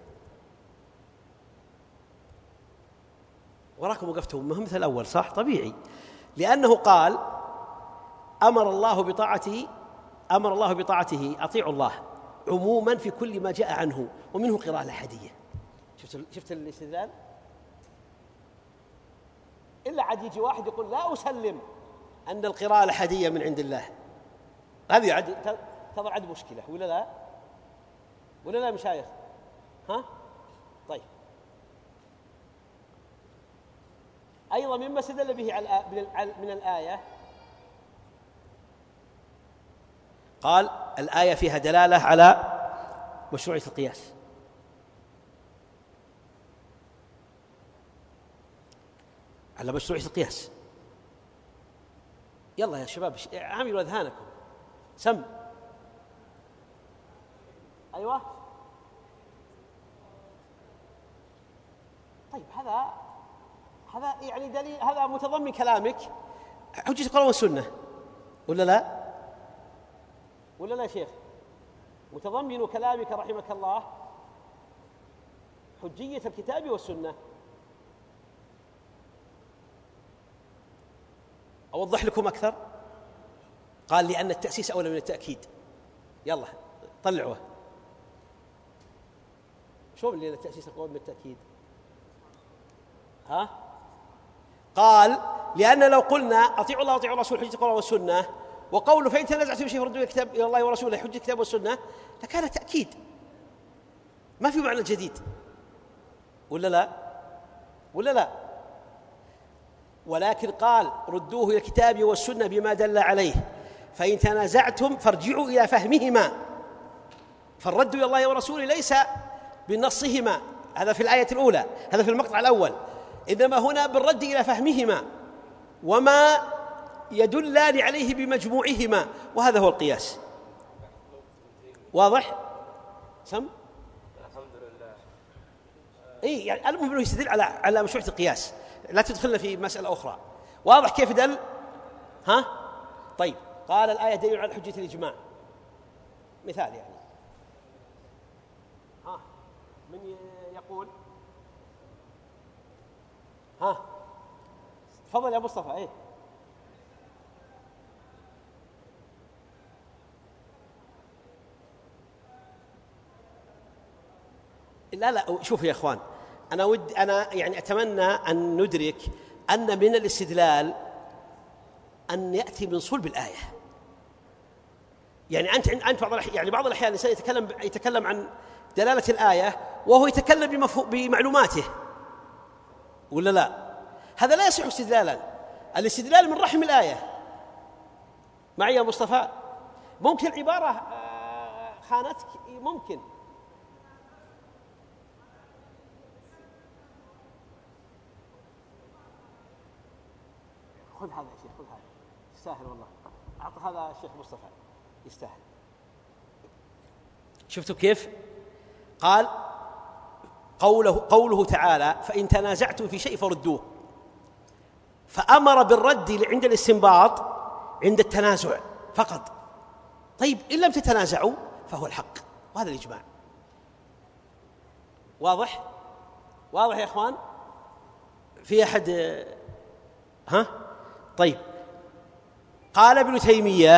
وراكم وقفتم مثل الأول، صح؟ طبيعي، لأنه قال أمر الله بطاعته أمر الله بطاعته أطيعوا الله عموما في كل ما جاء عنه، ومنه قراءة الأحادية. شفت شفت الاستدلال؟ إلا عاد يجي واحد يقول لا أسلم أن القراءة الأحادية من عند الله، هذه عاد تظهر عاد مشكلة ولا لا؟ ولا لا مشايخ؟ ها؟ طيب، أيضا مما استدل به من الآية قال الآية فيها دلالة على مشروعية القياس. على مشروعية القياس. يلا يا شباب عاملوا أذهانكم. سم. أيوة طيب هذا هذا يعني دليل، هذا متضمن كلامك حجة القرآن والسنة ولا لا؟ ولا لا يا شيخ؟ متضمن كلامك رحمك الله حجية الكتاب والسنة. أوضح لكم أكثر. قال لأن التأسيس أولى من التأكيد. يلا طلعوه. شو اللي التأسيس أولى من التأكيد؟ ها؟ قال لأن لو قلنا أطيعوا الله وأطيعوا الرسول حجة القرآن والسنة، وقوله فإن تنازعتم في شيء فردوه الكتاب إلى الله ورسوله حجة الكتاب والسنة، لكان تأكيد ما في معنى جديد ولا لا؟ ولا لا؟ ولكن قال ردوه إلى الكتاب والسنة بما دل عليه، فإن تنازعتم فارجعوا إلى فهمهما. فالرد إلى الله ورسوله ليس بنصهما، هذا في الآية الأولى، هذا في المقطع الأول، إنما هنا بالرد إلى فهمهما وما يدلان عليه بمجموعهما، وهذا هو القياس. واضح؟ سم؟ الحمد لله. إيه يعني المهم أنه يستدل على على مشروعية القياس، لا تدخلنا في مسألة أخرى. واضح كيف دل؟ ها؟ طيب قال الآية دليل على حجة الإجماع، مثال يعني. ها من يقول؟ ها تفضل يا مصطفى. ايه لا لا شوفوا يا اخوان، انا ود انا يعني اتمنى ان ندرك ان من الاستدلال ان ياتي من صلب الايه. يعني انت انت بعض الأحيان يعني بعض الاحيان الانسان يتكلم يتكلم عن دلاله الايه وهو يتكلم بمعلوماته ولا لا؟ هذا لا يصح استدلالا. الاستدلال من رحم الآية. معي يا مصطفى؟ ممكن العبارة خانتك، ممكن خذ هذا يا شيخ، خذ هذا يستاهل والله، أعطى هذا الشيخ مصطفى يستاهل. شفتوا كيف؟ قال قوله, قوله تعالى فإن تنازعتم في شيء فردوه، فأمر بالرد عند الاستنباط عند التنازع فقط. طيب إن لم تتنازعوا فهو الحق، وهذا الإجماع. واضح؟ واضح يا إخوان؟ في أحد؟ ها؟ طيب قال ابن تيمية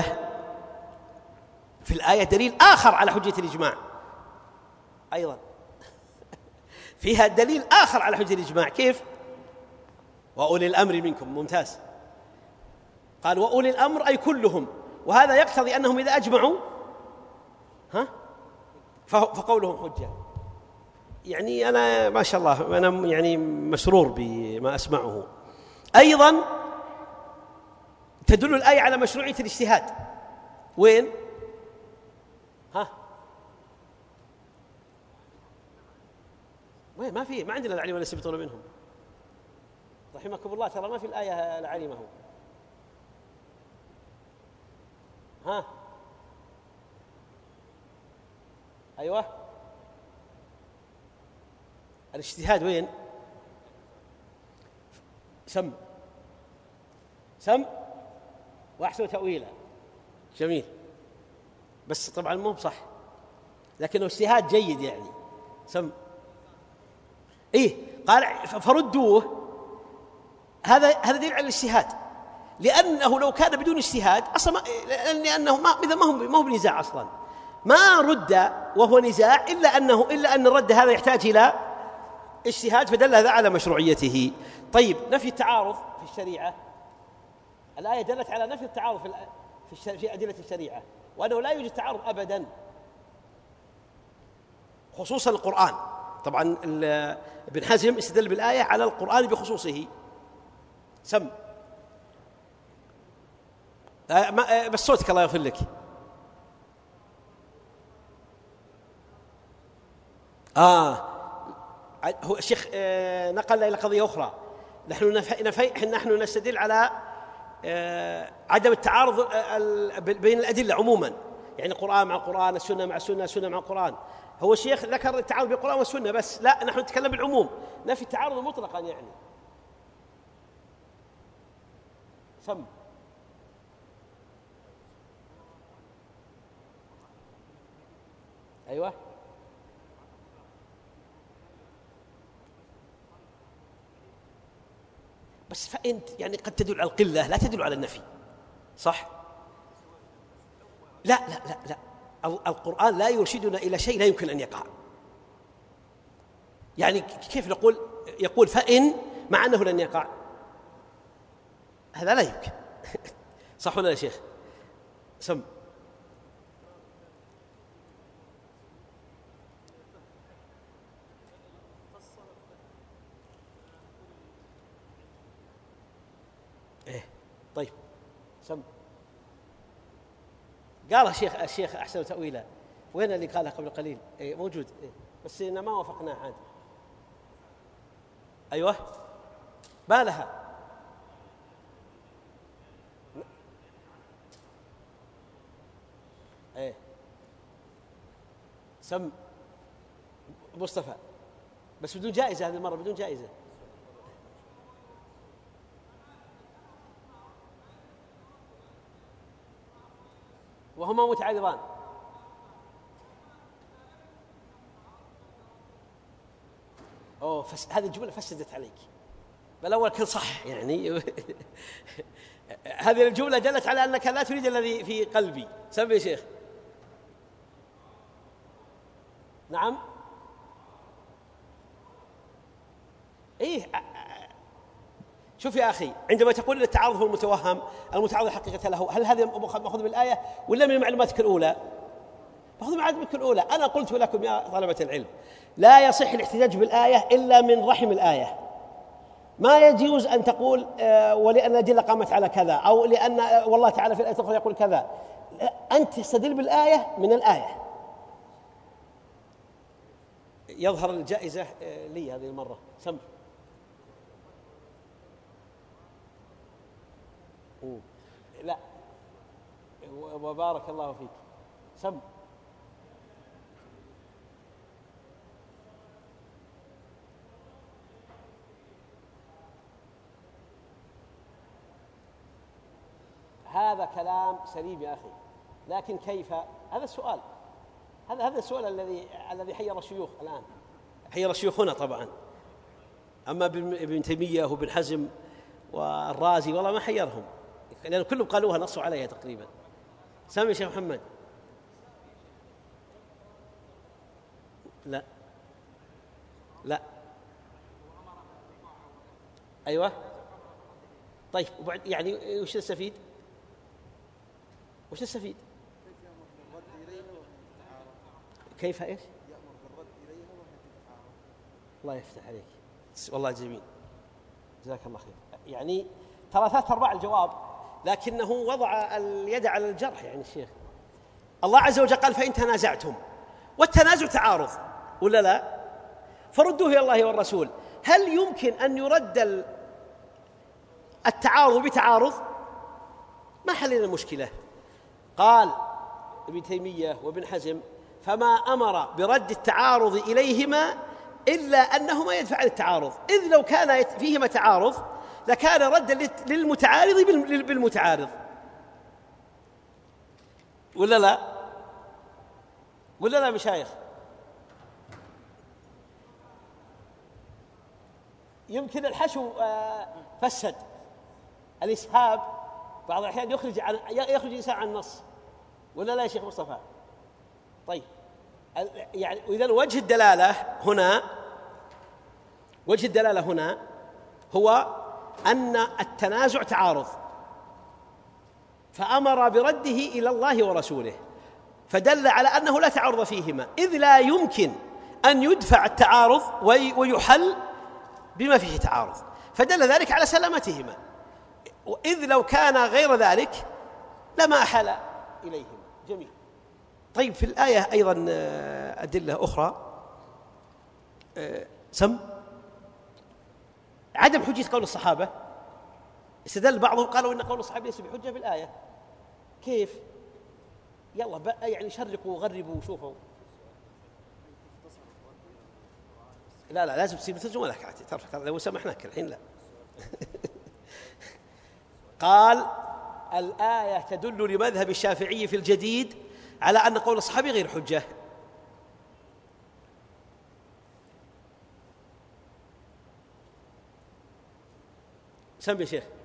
في الآية دليل آخر على حجة الإجماع أيضا فيها دليل آخر على حجة الإجماع. كيف؟ وأولي الأمر منكم. ممتاز. قال وأولي الأمر أي كلهم، وهذا يقتضي أنهم إذا أجمعوا ها فقولهم حجة. يعني أنا ما شاء الله أنا يعني مسرور بما أسمعه. أيضا تدل الآية على مشروعية الاجتهاد. وين؟ ها وين؟ ما في، ما عندنا العلم ولا يستبطون منهم رحمكم الله. ترى ما في الآية لعلمه. ها أيوة الاجتهاد وين؟ سم سم وأحسن تأويلا. جميل، بس طبعا مو بصح، لكنه اجتهاد جيد يعني. سم إيه قال فردوه، هذا هذا دليل على الاجتهاد، لأنه لو كان بدون اجتهاد أصلا، لأنه ما إذا ما هو ما هو بنزاع أصلا، ما رد وهو نزاع إلا أنه إلا أن الرد هذا يحتاج إلى اجتهاد، فدل هذا على مشروعيته. طيب نفي التعارض في الشريعة، الآية دلت على نفي التعارض في في أدلة الشريعة، وأنه لا يوجد تعارض أبدا، خصوصا القرآن. طبعا ابن حزم استدل بالآية على القرآن بخصوصه. سم بس صوتك الله يغفر لك. آه هو الشيخ آه نقل إلى قضية أخرى. نحن نفي نفي نحن نستدل على آه عدم التعارض بين الأدلة عموما، يعني القرآن مع القرآن، السنة مع السنة، السنة مع القرآن. هو الشيخ ذكر التعارض بالقرآن والسنة بس، لا نحن نتكلم بالعموم، نفي التعارض مطلقا يعني. سم أيوة بس فأنت يعني قد تدل على القلة لا تدل على النفي، صح؟ لا لا لا لا القرآن لا يرشدنا إلى شيء لا يمكن أن يقع. يعني كيف نقول يقول فإن مع أنه لن يقع؟ هذا لا يمكن. صح ولا يا شيخ؟ سم إيه طيب سم قال الشيخ الشيخ أحسن تأويلا. وين اللي قالها قبل قليل؟ إيه موجود إيه بس إننا ما وافقناه عاد. أيوة بالها إيه سم مصطفى بس بدون جائزة هذه المرة، بدون جائزة. وهما متعارضان. أوه فس... هذه الجملة فسدت عليك، بل أول كان صح يعني. هذه الجملة دلت على أنك لا تريد الذي في قلبي. سم يا شيخ. نعم إيه شوف يا أخي، عندما تقول التعارض هو المتوهم، المتعارض حقيقة له، هل هذا مأخوذ من الآية ولا من معلوماتك الأولى؟ مأخوذ من معلوماتك الأولى. أنا قلت لكم يا طلبة العلم لا يصح الاحتجاج بالآية إلا من رحم الآية. ما يجوز أن تقول آه ولأن الأدلة قامت على كذا، أو لأن آه والله تعالى في الآية الأخرى يقول كذا. أنت تستدل بالآية من الآية. يظهر الجائزة آه لي هذه المرة. سم لا وبارك الله فيك. سم هذا كلام سليم يا أخي، لكن كيف؟ هذا السؤال، هذا هذا السؤال الذي الذي حير الشيوخ الآن، حير الشيوخ هنا طبعا. أما ابن تيمية وابن حزم والرازي والله ما حيرهم، لأن كلهم قالوها نصوا عليها تقريبا. سامي يا شيخ محمد. لا لا أيوة طيب وبعد يعني وش نستفيد؟ وش نستفيد؟ كيف ايش؟ يأمر بالرد إليها وهي تتعارض. الله يفتح عليك والله جميل جزاك الله خير. يعني ترى ثلاث أرباع الجواب، لكنه وضع اليد على الجرح. يعني الشيخ الله عز وجل قال فإن تنازعتم، والتنازع تعارض ولا لا؟ فردوه إلى الله والرسول. هل يمكن أن يرد التعارض بتعارض؟ ما حلنا المشكلة. قال ابن تيمية وابن حزم فما أمر برد التعارض إليهما إلا أنهما يدفعان التعارض، إذ لو كان فيهما تعارض لكان ردا للمتعارض بالمتعارض ولا لا؟ ولا لا مشايخ؟ يمكن الحشو فسد، الإسهاب بعض الأحيان يخرج عن يخرج الإنسان عن النص ولا لا يا شيخ مصطفى؟ طيب يعني إذن وجه الدلالة هنا وجه الدلالة هنا هو أن التنازع تعارض، فأمر برده إلى الله ورسوله، فدل على أنه لا تعارض فيهما، إذ لا يمكن أن يدفع التعارض ويحل بما فيه تعارض، فدل ذلك على سلامتهما، إذ لو كان غير ذلك لما أحال إليهم. جميل. طيب في الآية أيضا أدلة أخرى. سم عدم حجة قول الصحابة. استدل بعضهم قالوا إن قول الصحابة ليس بحجة في الآية. كيف؟ يلا بقى يعني شرقوا وغربوا وشوفوا. لا لا لازم تصير مثل زملائك عادي ترفع لو سمحناك الحين لا. قال الآية تدل لمذهب الشافعي في الجديد على أن قول الصحابي غير حجة. سم يا شيخ.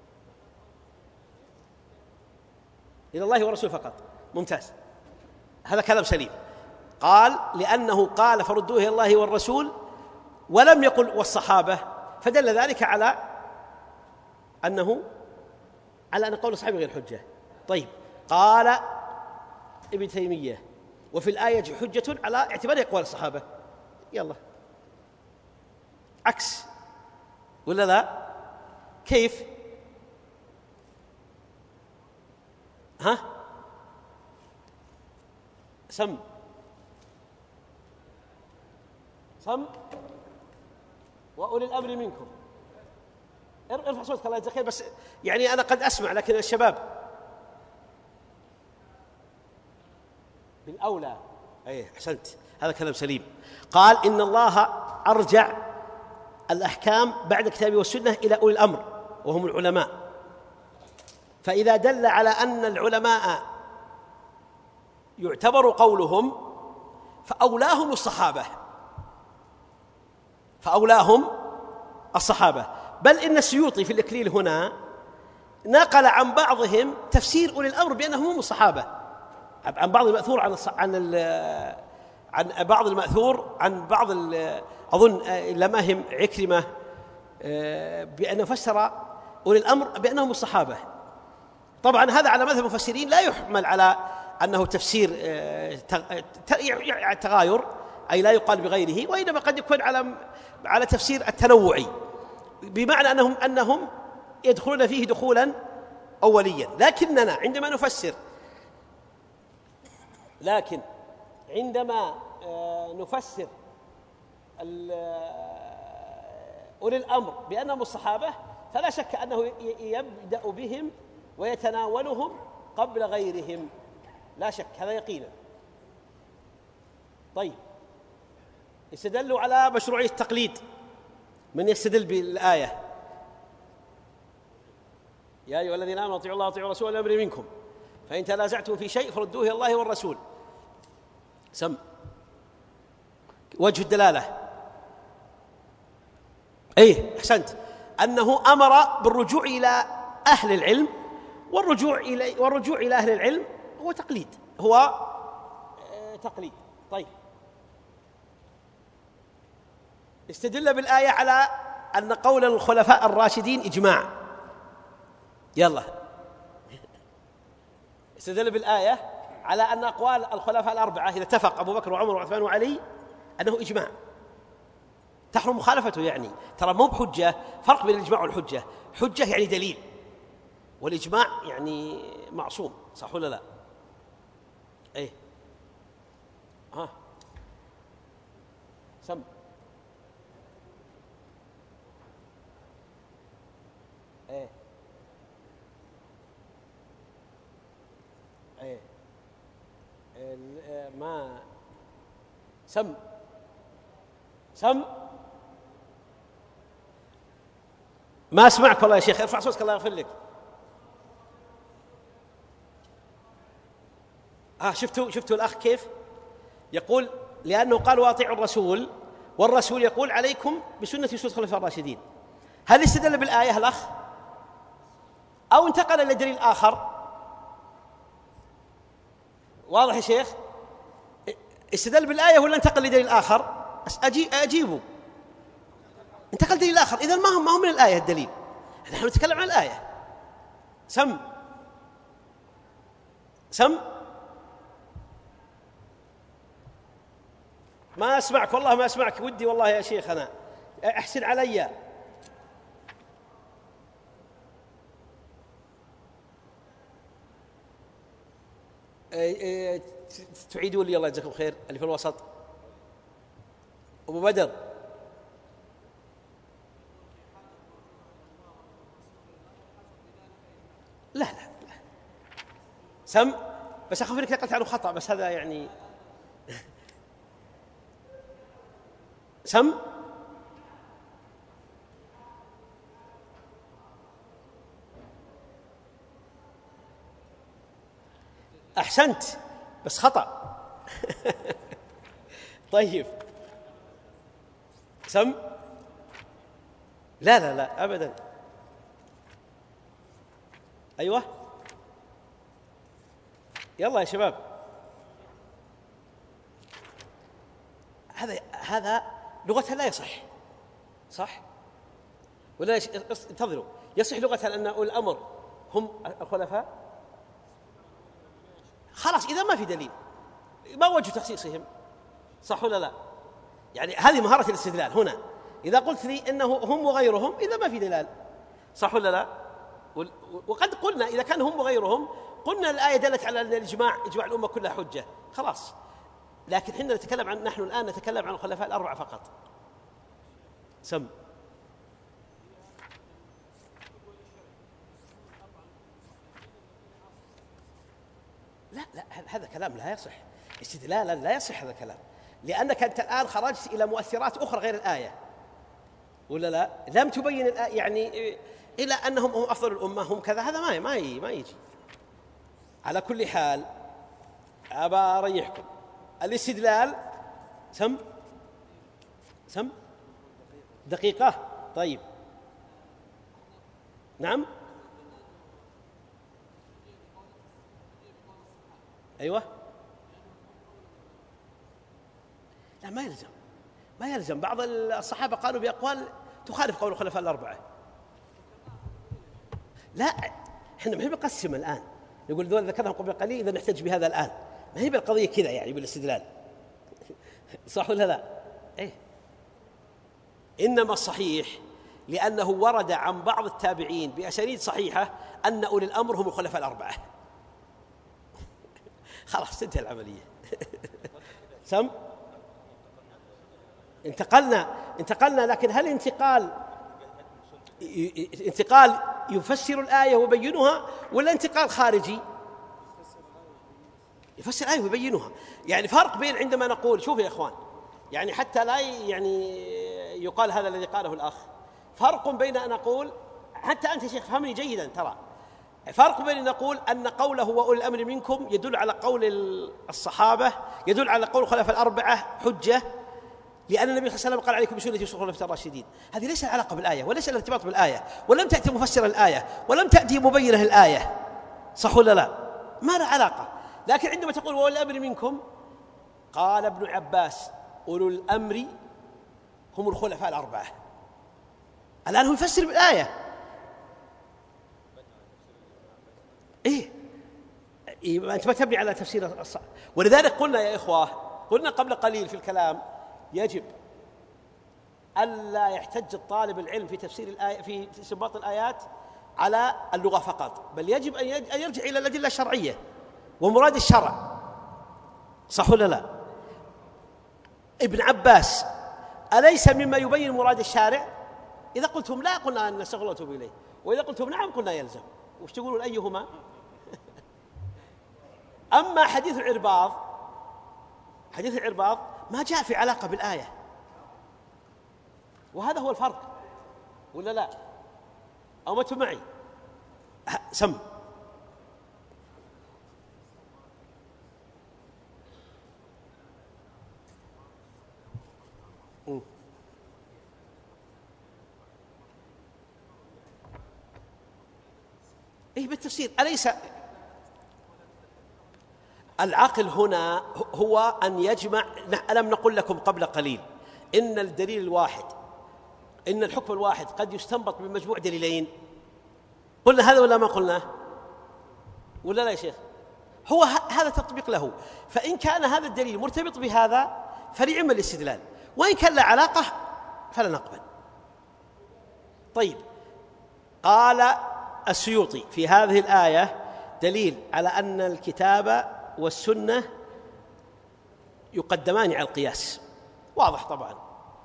إلى الله ورسوله فقط. ممتاز، هذا كلام سليم. قال لأنه قال فردوه إلى الله والرسول ولم يقل والصحابة، فدل ذلك على أنه على أن قول الصحابة غير حجة. طيب، قال ابن تيمية وفي الآية حجة على اعتبار أقوال الصحابة. يلا عكس ولا لا؟ كيف؟ ها؟ سم سم وأولي الأمر منكم. ارفع صوتك الله يجزاك خير، بس يعني أنا قد أسمع لكن الشباب بالأولى. أي أحسنت، هذا كلام سليم. قال إن الله أرجع الأحكام بعد الكتاب والسنة إلى أولي الأمر وهم العلماء، فإذا دل على أن العلماء يعتبر قولهم فأولاهم الصحابة فأولاهم الصحابة بل إن السيوطي في الإكليل هنا نقل عن بعضهم تفسير أولي الأمر بأنهم هم الصحابة، عن بعض المأثور عن عن عن بعض المأثور عن بعض أظن لماهم عكرمة بأنه فسر أولي الأمر بأنهم الصحابة. طبعا هذا على مذهب المفسرين لا يحمل على أنه تفسير تغاير، أي لا يقال بغيره، وإنما قد يكون على على تفسير التنوعي، بمعنى أنهم أنهم يدخلون فيه دخولا أوليا. لكننا عندما نفسر لكن عندما نفسر أولي الأمر بأنهم الصحابة فلا شك أنه يبدأ بهم ويتناولهم قبل غيرهم، لا شك، هذا يقينا. طيب، استدلوا على مشروعية التقليد. من يستدل بالآية يا أيها الذين آمنوا أطيعوا الله وأطيعوا الرسول والأمر منكم فإن تنازعتم في شيء فردوه إلى الله والرسول. سم وجه الدلالة. أيه أحسنت، أنه أمر بالرجوع إلى أهل العلم، والرجوع إلى والرجوع إلى أهل العلم هو تقليد، هو آه تقليد. طيب، استدل بالآية على أن قول الخلفاء الراشدين إجماع. يلا استدل بالآية على أن أقوال الخلفاء الأربعة إذا اتفق أبو بكر وعمر وعثمان وعلي أنه إجماع تحرم مخالفته. يعني ترى مو بحجة، فرق بين الإجماع والحجة. حجة يعني دليل، والإجماع يعني معصوم، صح ولا لا؟ إيه ها سم إيه إيه ما سم سم ما أسمعك والله يا شيخ، ارفع صوتك الله يغفر لك. آه شفتوا شفتوا الأخ كيف يقول لأنه قال واطيعوا الرسول والرسول يقول عليكم بسنة سنة الخلفاء الراشدين. هل استدل بالآية الأخ أو انتقل إلى دليل آخر؟ واضح يا شيخ؟ استدل بالآية ولا انتقل لدليل آخر؟ أجيبه. انتقل دليل آخر، إذن ما هم ما هم من الآية الدليل، نحن نتكلم عن الآية. سم سم ما أسمعك والله، ما أسمعك، ودي والله يا شيخ أنا أحسن علي. تعيدوا لي الله يجزاكم خير اللي في الوسط. أبو بدر لا لا لا سم، بس أخاف إنك نقلت عنه خطأ، بس هذا يعني سم أحسنت بس خطأ. طيب سم. لا لا لا أبدا. أيوة يلا يا شباب. هذا هذا لغة لا يصح، صح ولا يش... انتظروا، يصح لغة أن أولي الأمر هم الخلفاء؟ خلاص إذا ما في دليل ما وجه تخصيصهم، صح ولا لا؟ يعني هذه مهارة الاستدلال هنا. إذا قلت لي إنه هم وغيرهم إذا ما في دلال، صح ولا لا؟ وقد قلنا إذا كان هم وغيرهم قلنا الآية دلت على أن الإجماع إجماع الأمة كلها حجة، خلاص. لكن حين نتكلم عن نحن الآن نتكلم عن الخلفاء الأربعة فقط. سم. لا لا هذا كلام لا يصح استدلالا، لا يصح هذا الكلام، لأنك أنت الآن خرجت إلى مؤثرات أخرى غير الآية ولا لا؟ لم تبين الآية يعني إلى أنهم هم أفضل الأمة هم كذا، هذا ما ما ما يجي. على كل حال أبى أريحكم، الاستدلال سم سم دقيقة. طيب نعم أيوة. لا ما يلزم ما يلزم بعض الصحابة قالوا بأقوال تخالف قول الخلفاء الأربعة. لا احنا ما هي بنقسم الآن نقول ذول ذكرهم قبل قليل إذا نحتاج بهذا الآن، ما هي بالقضية كذا يعني بالاستدلال، صح ولا لا؟ إيه إنما الصحيح لأنه ورد عن بعض التابعين بأسانيد صحيحة أن أولي الأمر هم الخلفاء الأربعة. خلاص تنتهي العملية. سم انتقلنا انتقلنا لكن هل انتقال انتقال يفسر الآية ويبينها ولا انتقال خارجي يفسر الآية ويبينها؟ يعني فرق بين عندما نقول شوف يا إخوان، يعني حتى لا يعني يقال هذا الذي قاله الأخ، فرق بين أن نقول حتى أنت يا شيخ فهمني جيدا، ترى فرق بين أن نقول أن قوله وأولي الأمر منكم يدل على قول الصحابة، يدل على قول الخلفاء الأربعة حجة، لأن النبي صلى الله عليه وسلم قال عليكم بسنتي وسنة الخلفاء الراشدين. هذه ليس علاقة بالآية وليس الارتباط بالآية، ولم تأتي مفسرة الآية ولم تأتي مبينة الآية، صح ولا لا؟ ما له علاقة. لكن عندما تقول وأولي الأمر منكم، قال ابن عباس أولو الأمر هم الخلفاء الأربعة، الآن هو يفسر بالآية. إيه إيه أنت ما تبني على تفسير الصح. ولذلك قلنا يا إخوة، قلنا قبل قليل في الكلام يجب ألا يحتج الطالب العلم في تفسير الآية في استنباط الآيات على اللغة فقط، بل يجب أن يرجع إلى الأدلة الشرعية ومراد الشرع، صح ولا لا؟ ابن عباس أليس مما يبين مراد الشارع؟ إذا قلتم لا قلنا أن نستغلتم إليه، وإذا قلتم نعم قلنا يلزم. وش تقولون أيهما؟ أما حديث العرباض، حديث العرباض ما جاء في علاقة بالآية، وهذا هو الفرق ولا لا؟ أو ما معي سم. إيه بالتفسير أليس العقل هنا هو أن يجمع؟ ألم نقل لكم قبل قليل إن الدليل الواحد، إن الحكم الواحد قد يستنبط من مجموع دليلين؟ قلنا هذا ولا ما قلنا؟ ولا لا يا شيخ؟ هو هذا تطبيق له، فإن كان هذا الدليل مرتبط بهذا فليعم الاستدلال، وإن كان لا علاقة فلا نقبل. طيب قال السيوطي في هذه الآية دليل على أن الكتاب والسنة يقدمان على القياس. واضح طبعا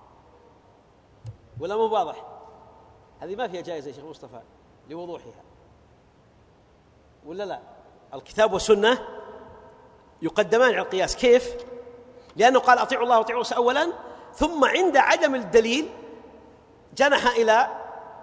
ولا مو واضح؟ هذه ما فيها جائزة يا شيخ مصطفى لوضوحها ولا لا؟ الكتاب والسنة يقدمان على القياس. كيف؟ لأنه قال أطيعوا الله وأطيعوا الرسول أولا، ثم عند عدم الدليل جنح إلى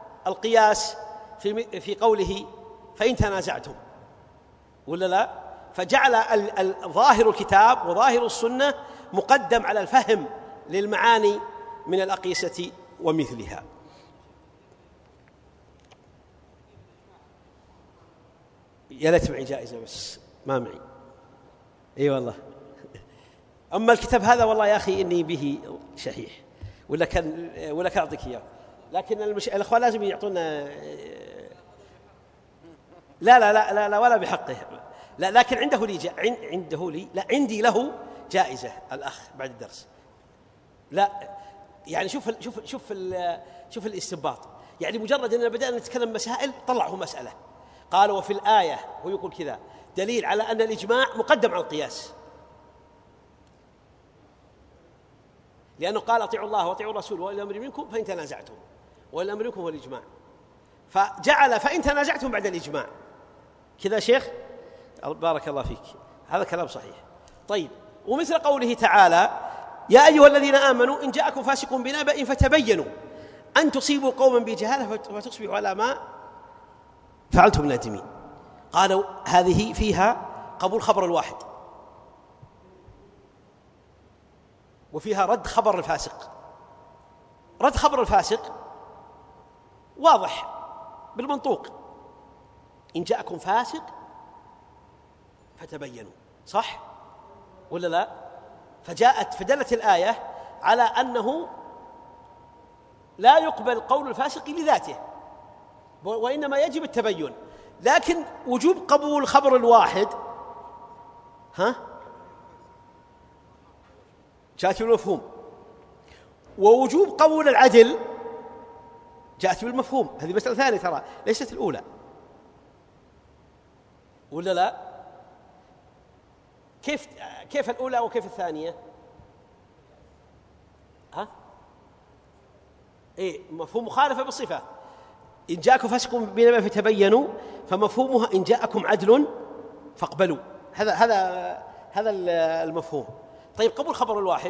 القياس في في قوله فإن تنازعتم ولا لا؟ فجعل ظاهر الكتاب وظاهر السنة مقدم على الفهم للمعاني من الأقيسة ومثلها. يا ليت معي جائزة بس ما معي. اي والله. اما الكتاب هذا والله يا اخي اني به شحيح، ولا كان ولا كان اعطيك اياه، لكن المش... الاخوان لازم يعطونا. لا لا لا لا, لا ولا بحقه، لا، لكن عنده لي جا... عنده لي لا عندي له جائزة الأخ بعد الدرس. لا يعني شوف ال... شوف شوف ال... شوف الاستنباط، يعني مجرد أننا بدأنا نتكلم مسائل طلعه مسألة. قال وفي الآية، هو يقول كذا، دليل على أن الإجماع مقدم على القياس، لأنه قال أطيعوا الله وأطيعوا الرسول وإلى الأمر منكم فإن تنازعتم، وإلى الأمر منكم هو الإجماع، فجعل فإن تنازعتم بعد الإجماع كذا. شيخ بارك الله فيك، هذا كلام صحيح. طيب، ومثل قوله تعالى يا أيها الذين آمنوا إن جاءكم فاسق بنبأ فتبينوا أن تصيبوا قوما بجهالة فتصبحوا على ما فعلتم نادمين. قالوا هذه فيها قبول خبر الواحد، وفيها رد خبر الفاسق. رد خبر الفاسق واضح بالمنطوق، إن جاءكم فاسق فتبينوا، صح ولا لا؟ فجاءت فدلت الآية على أنه لا يقبل قول الفاسق لذاته، وإنما يجب التبين. لكن وجوب قبول خبر الواحد ها جاءت بالمفهوم، ووجوب قبول العدل جاءت بالمفهوم. هذه مسألة ثانية ترى، ليست الأولى، ولا لا؟ كيف كيف الأولى وكيف الثانية؟ ها؟ إيه، مفهوم مخالفة بالصفة. إن جاءكم فاسق بنبأ فتبينوا، فمفهومها إن جاءكم عدل فاقبلوا. هذا هذا هذا المفهوم. طيب، قبول خبر الواحد،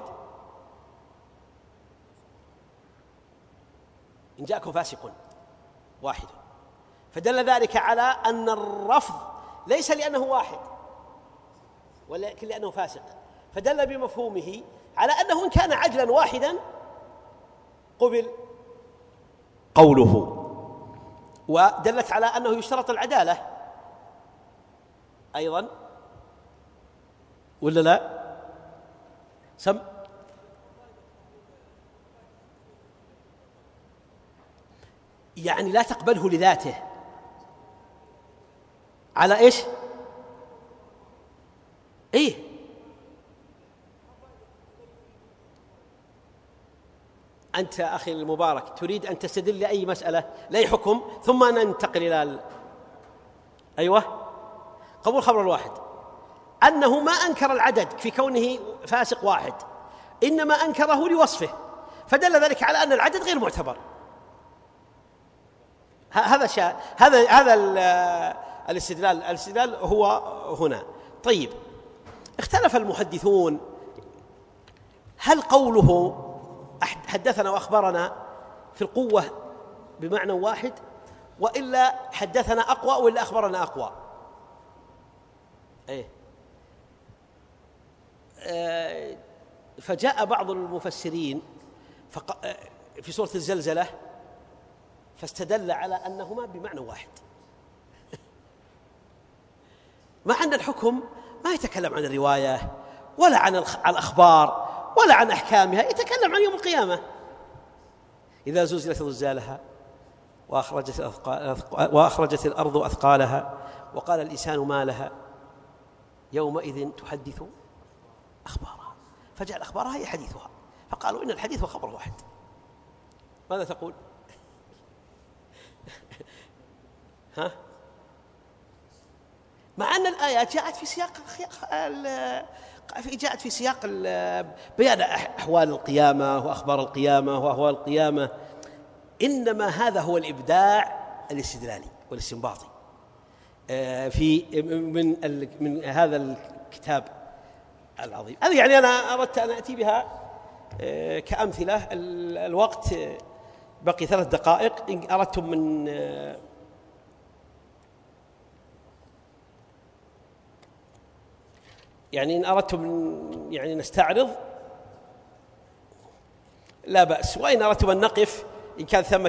إن جاءكم فاسق واحد، فدل ذلك على أن الرفض ليس لأنه واحد ولكن لأنه فاسق، فدل بمفهومه على أنه إن كان عدلا واحدا قبل قوله. ودلت على أنه يشترط العدالة أيضا، ولا لا؟ سم يعني لا تقبله لذاته، على إيش؟ إيه، أنت أخي المبارك تريد أن تستدل لأي مسألة لأي حكم ثم ننتقل إلى ال... أيوة، قبول خبر الواحد، أنه ما أنكر العدد في كونه فاسق واحد، إنما أنكره لوصفه، فدل ذلك على أن العدد غير معتبر. هذا شا... هذا هذا الاستدلال الاستدلال هو هنا. طيب، اختلف المحدثون هل قوله حدثنا وأخبرنا في القوة بمعنى واحد، وإلا حدثنا أقوى وإلا أخبرنا أقوى؟ إيه؟ آه فجاء بعض المفسرين فق... في سورة الزلزلة فاستدل على أنهما بمعنى واحد مع أن الحكم ما يتكلم عن الرواية ولا عن الأخبار ولا عن أحكامها، يتكلم عن يوم القيامة. إذا زلزلت زلزالها وأخرجت, وأخرجت الأرض أثقالها وقال الإنسان ما لها يومئذ تحدث أخبارها، فجعل أخبارها هي حديثها، فقالوا إن الحديث هو خبر واحد. ماذا تقول؟ ها؟ مع أن الآيات جاءت في سياق جاءت في سياق بيان أحوال القيامة وأخبار القيامة وأهوال القيامة، إنما هذا هو الإبداع الاستدلالي والاستنباطي في من من هذا الكتاب العظيم. هذا يعني أنا أردت أن أتي بها كأمثلة. الوقت بقي ثلاث دقائق، إن أردتم من. يعني إن أردتم يعني نستعرض لا بأس، وإن أردتم أن نقف إن كان ثمة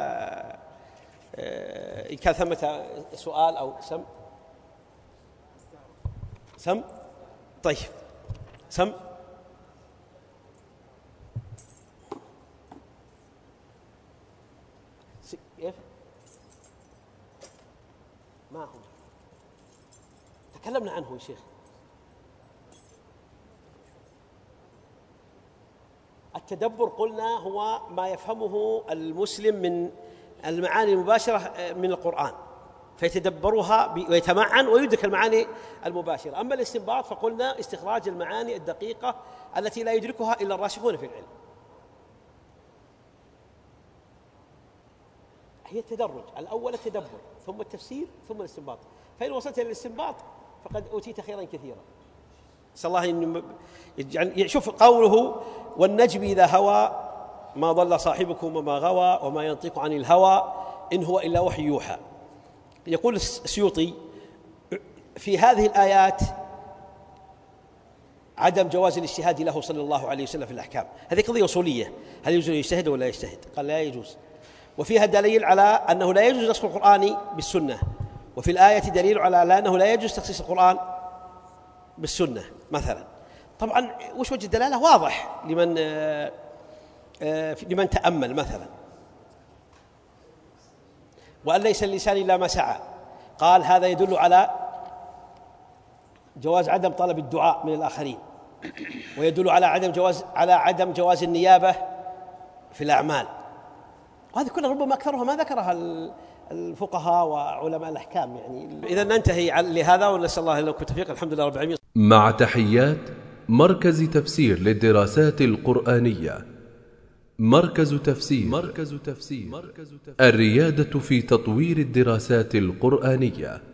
إن كان ثمة سؤال أو سم سم طيب سم كيف ما هو تكلمنا عنه يا شيخ. التدبر قلنا هو ما يفهمه المسلم من المعاني المباشرة من القرآن فيتدبرها ويتمعن ويدرك المعاني المباشرة. أما الاستنباط فقلنا استخراج المعاني الدقيقة التي لا يدركها إلا الراسخون في العلم. هي التدرج، الأول التدبر ثم التفسير ثم الاستنباط، فإن وصلت إلى الاستنباط فقد أوتيت خيرا كثيرا. نسأل الله أن يعني شوف قوله والنجم إذا هوى ما ضل صاحبكم وما غوى وما ينطق عن الهوى إن هو إلا وحي يوحى. يقول السيوطي في هذه الآيات عدم جواز الاجتهاد له صلى الله عليه وسلم في الأحكام. هذه قضية أصولية، هل يجوز يجتهد ولا يجتهد؟ قال لا يجوز. وفيها دليل على أنه لا يجوز نسخ القرآن بالسنة، وفي الآية دليل على أنه لا يجوز تخصيص القرآن بالسنة مثلا. طبعا وش وجه الدلالة؟ واضح لمن آآ آآ لمن تأمل مثلا. وأن ليس اللسان إلا ما سعى، قال هذا يدل على جواز عدم طلب الدعاء من الآخرين، ويدل على عدم جواز على عدم جواز النيابة في الأعمال. وهذه كلها ربما أكثرها ما ذكرها الفقهاء وعلماء الأحكام. يعني إذا ننتهي لهذا ونسأل الله لكم التوفيق. الحمد لله رب العالمين. مع تحيات مركز تفسير للدراسات القرآنية. مركز تفسير. مركز تفسير. الريادة في تطوير الدراسات القرآنية.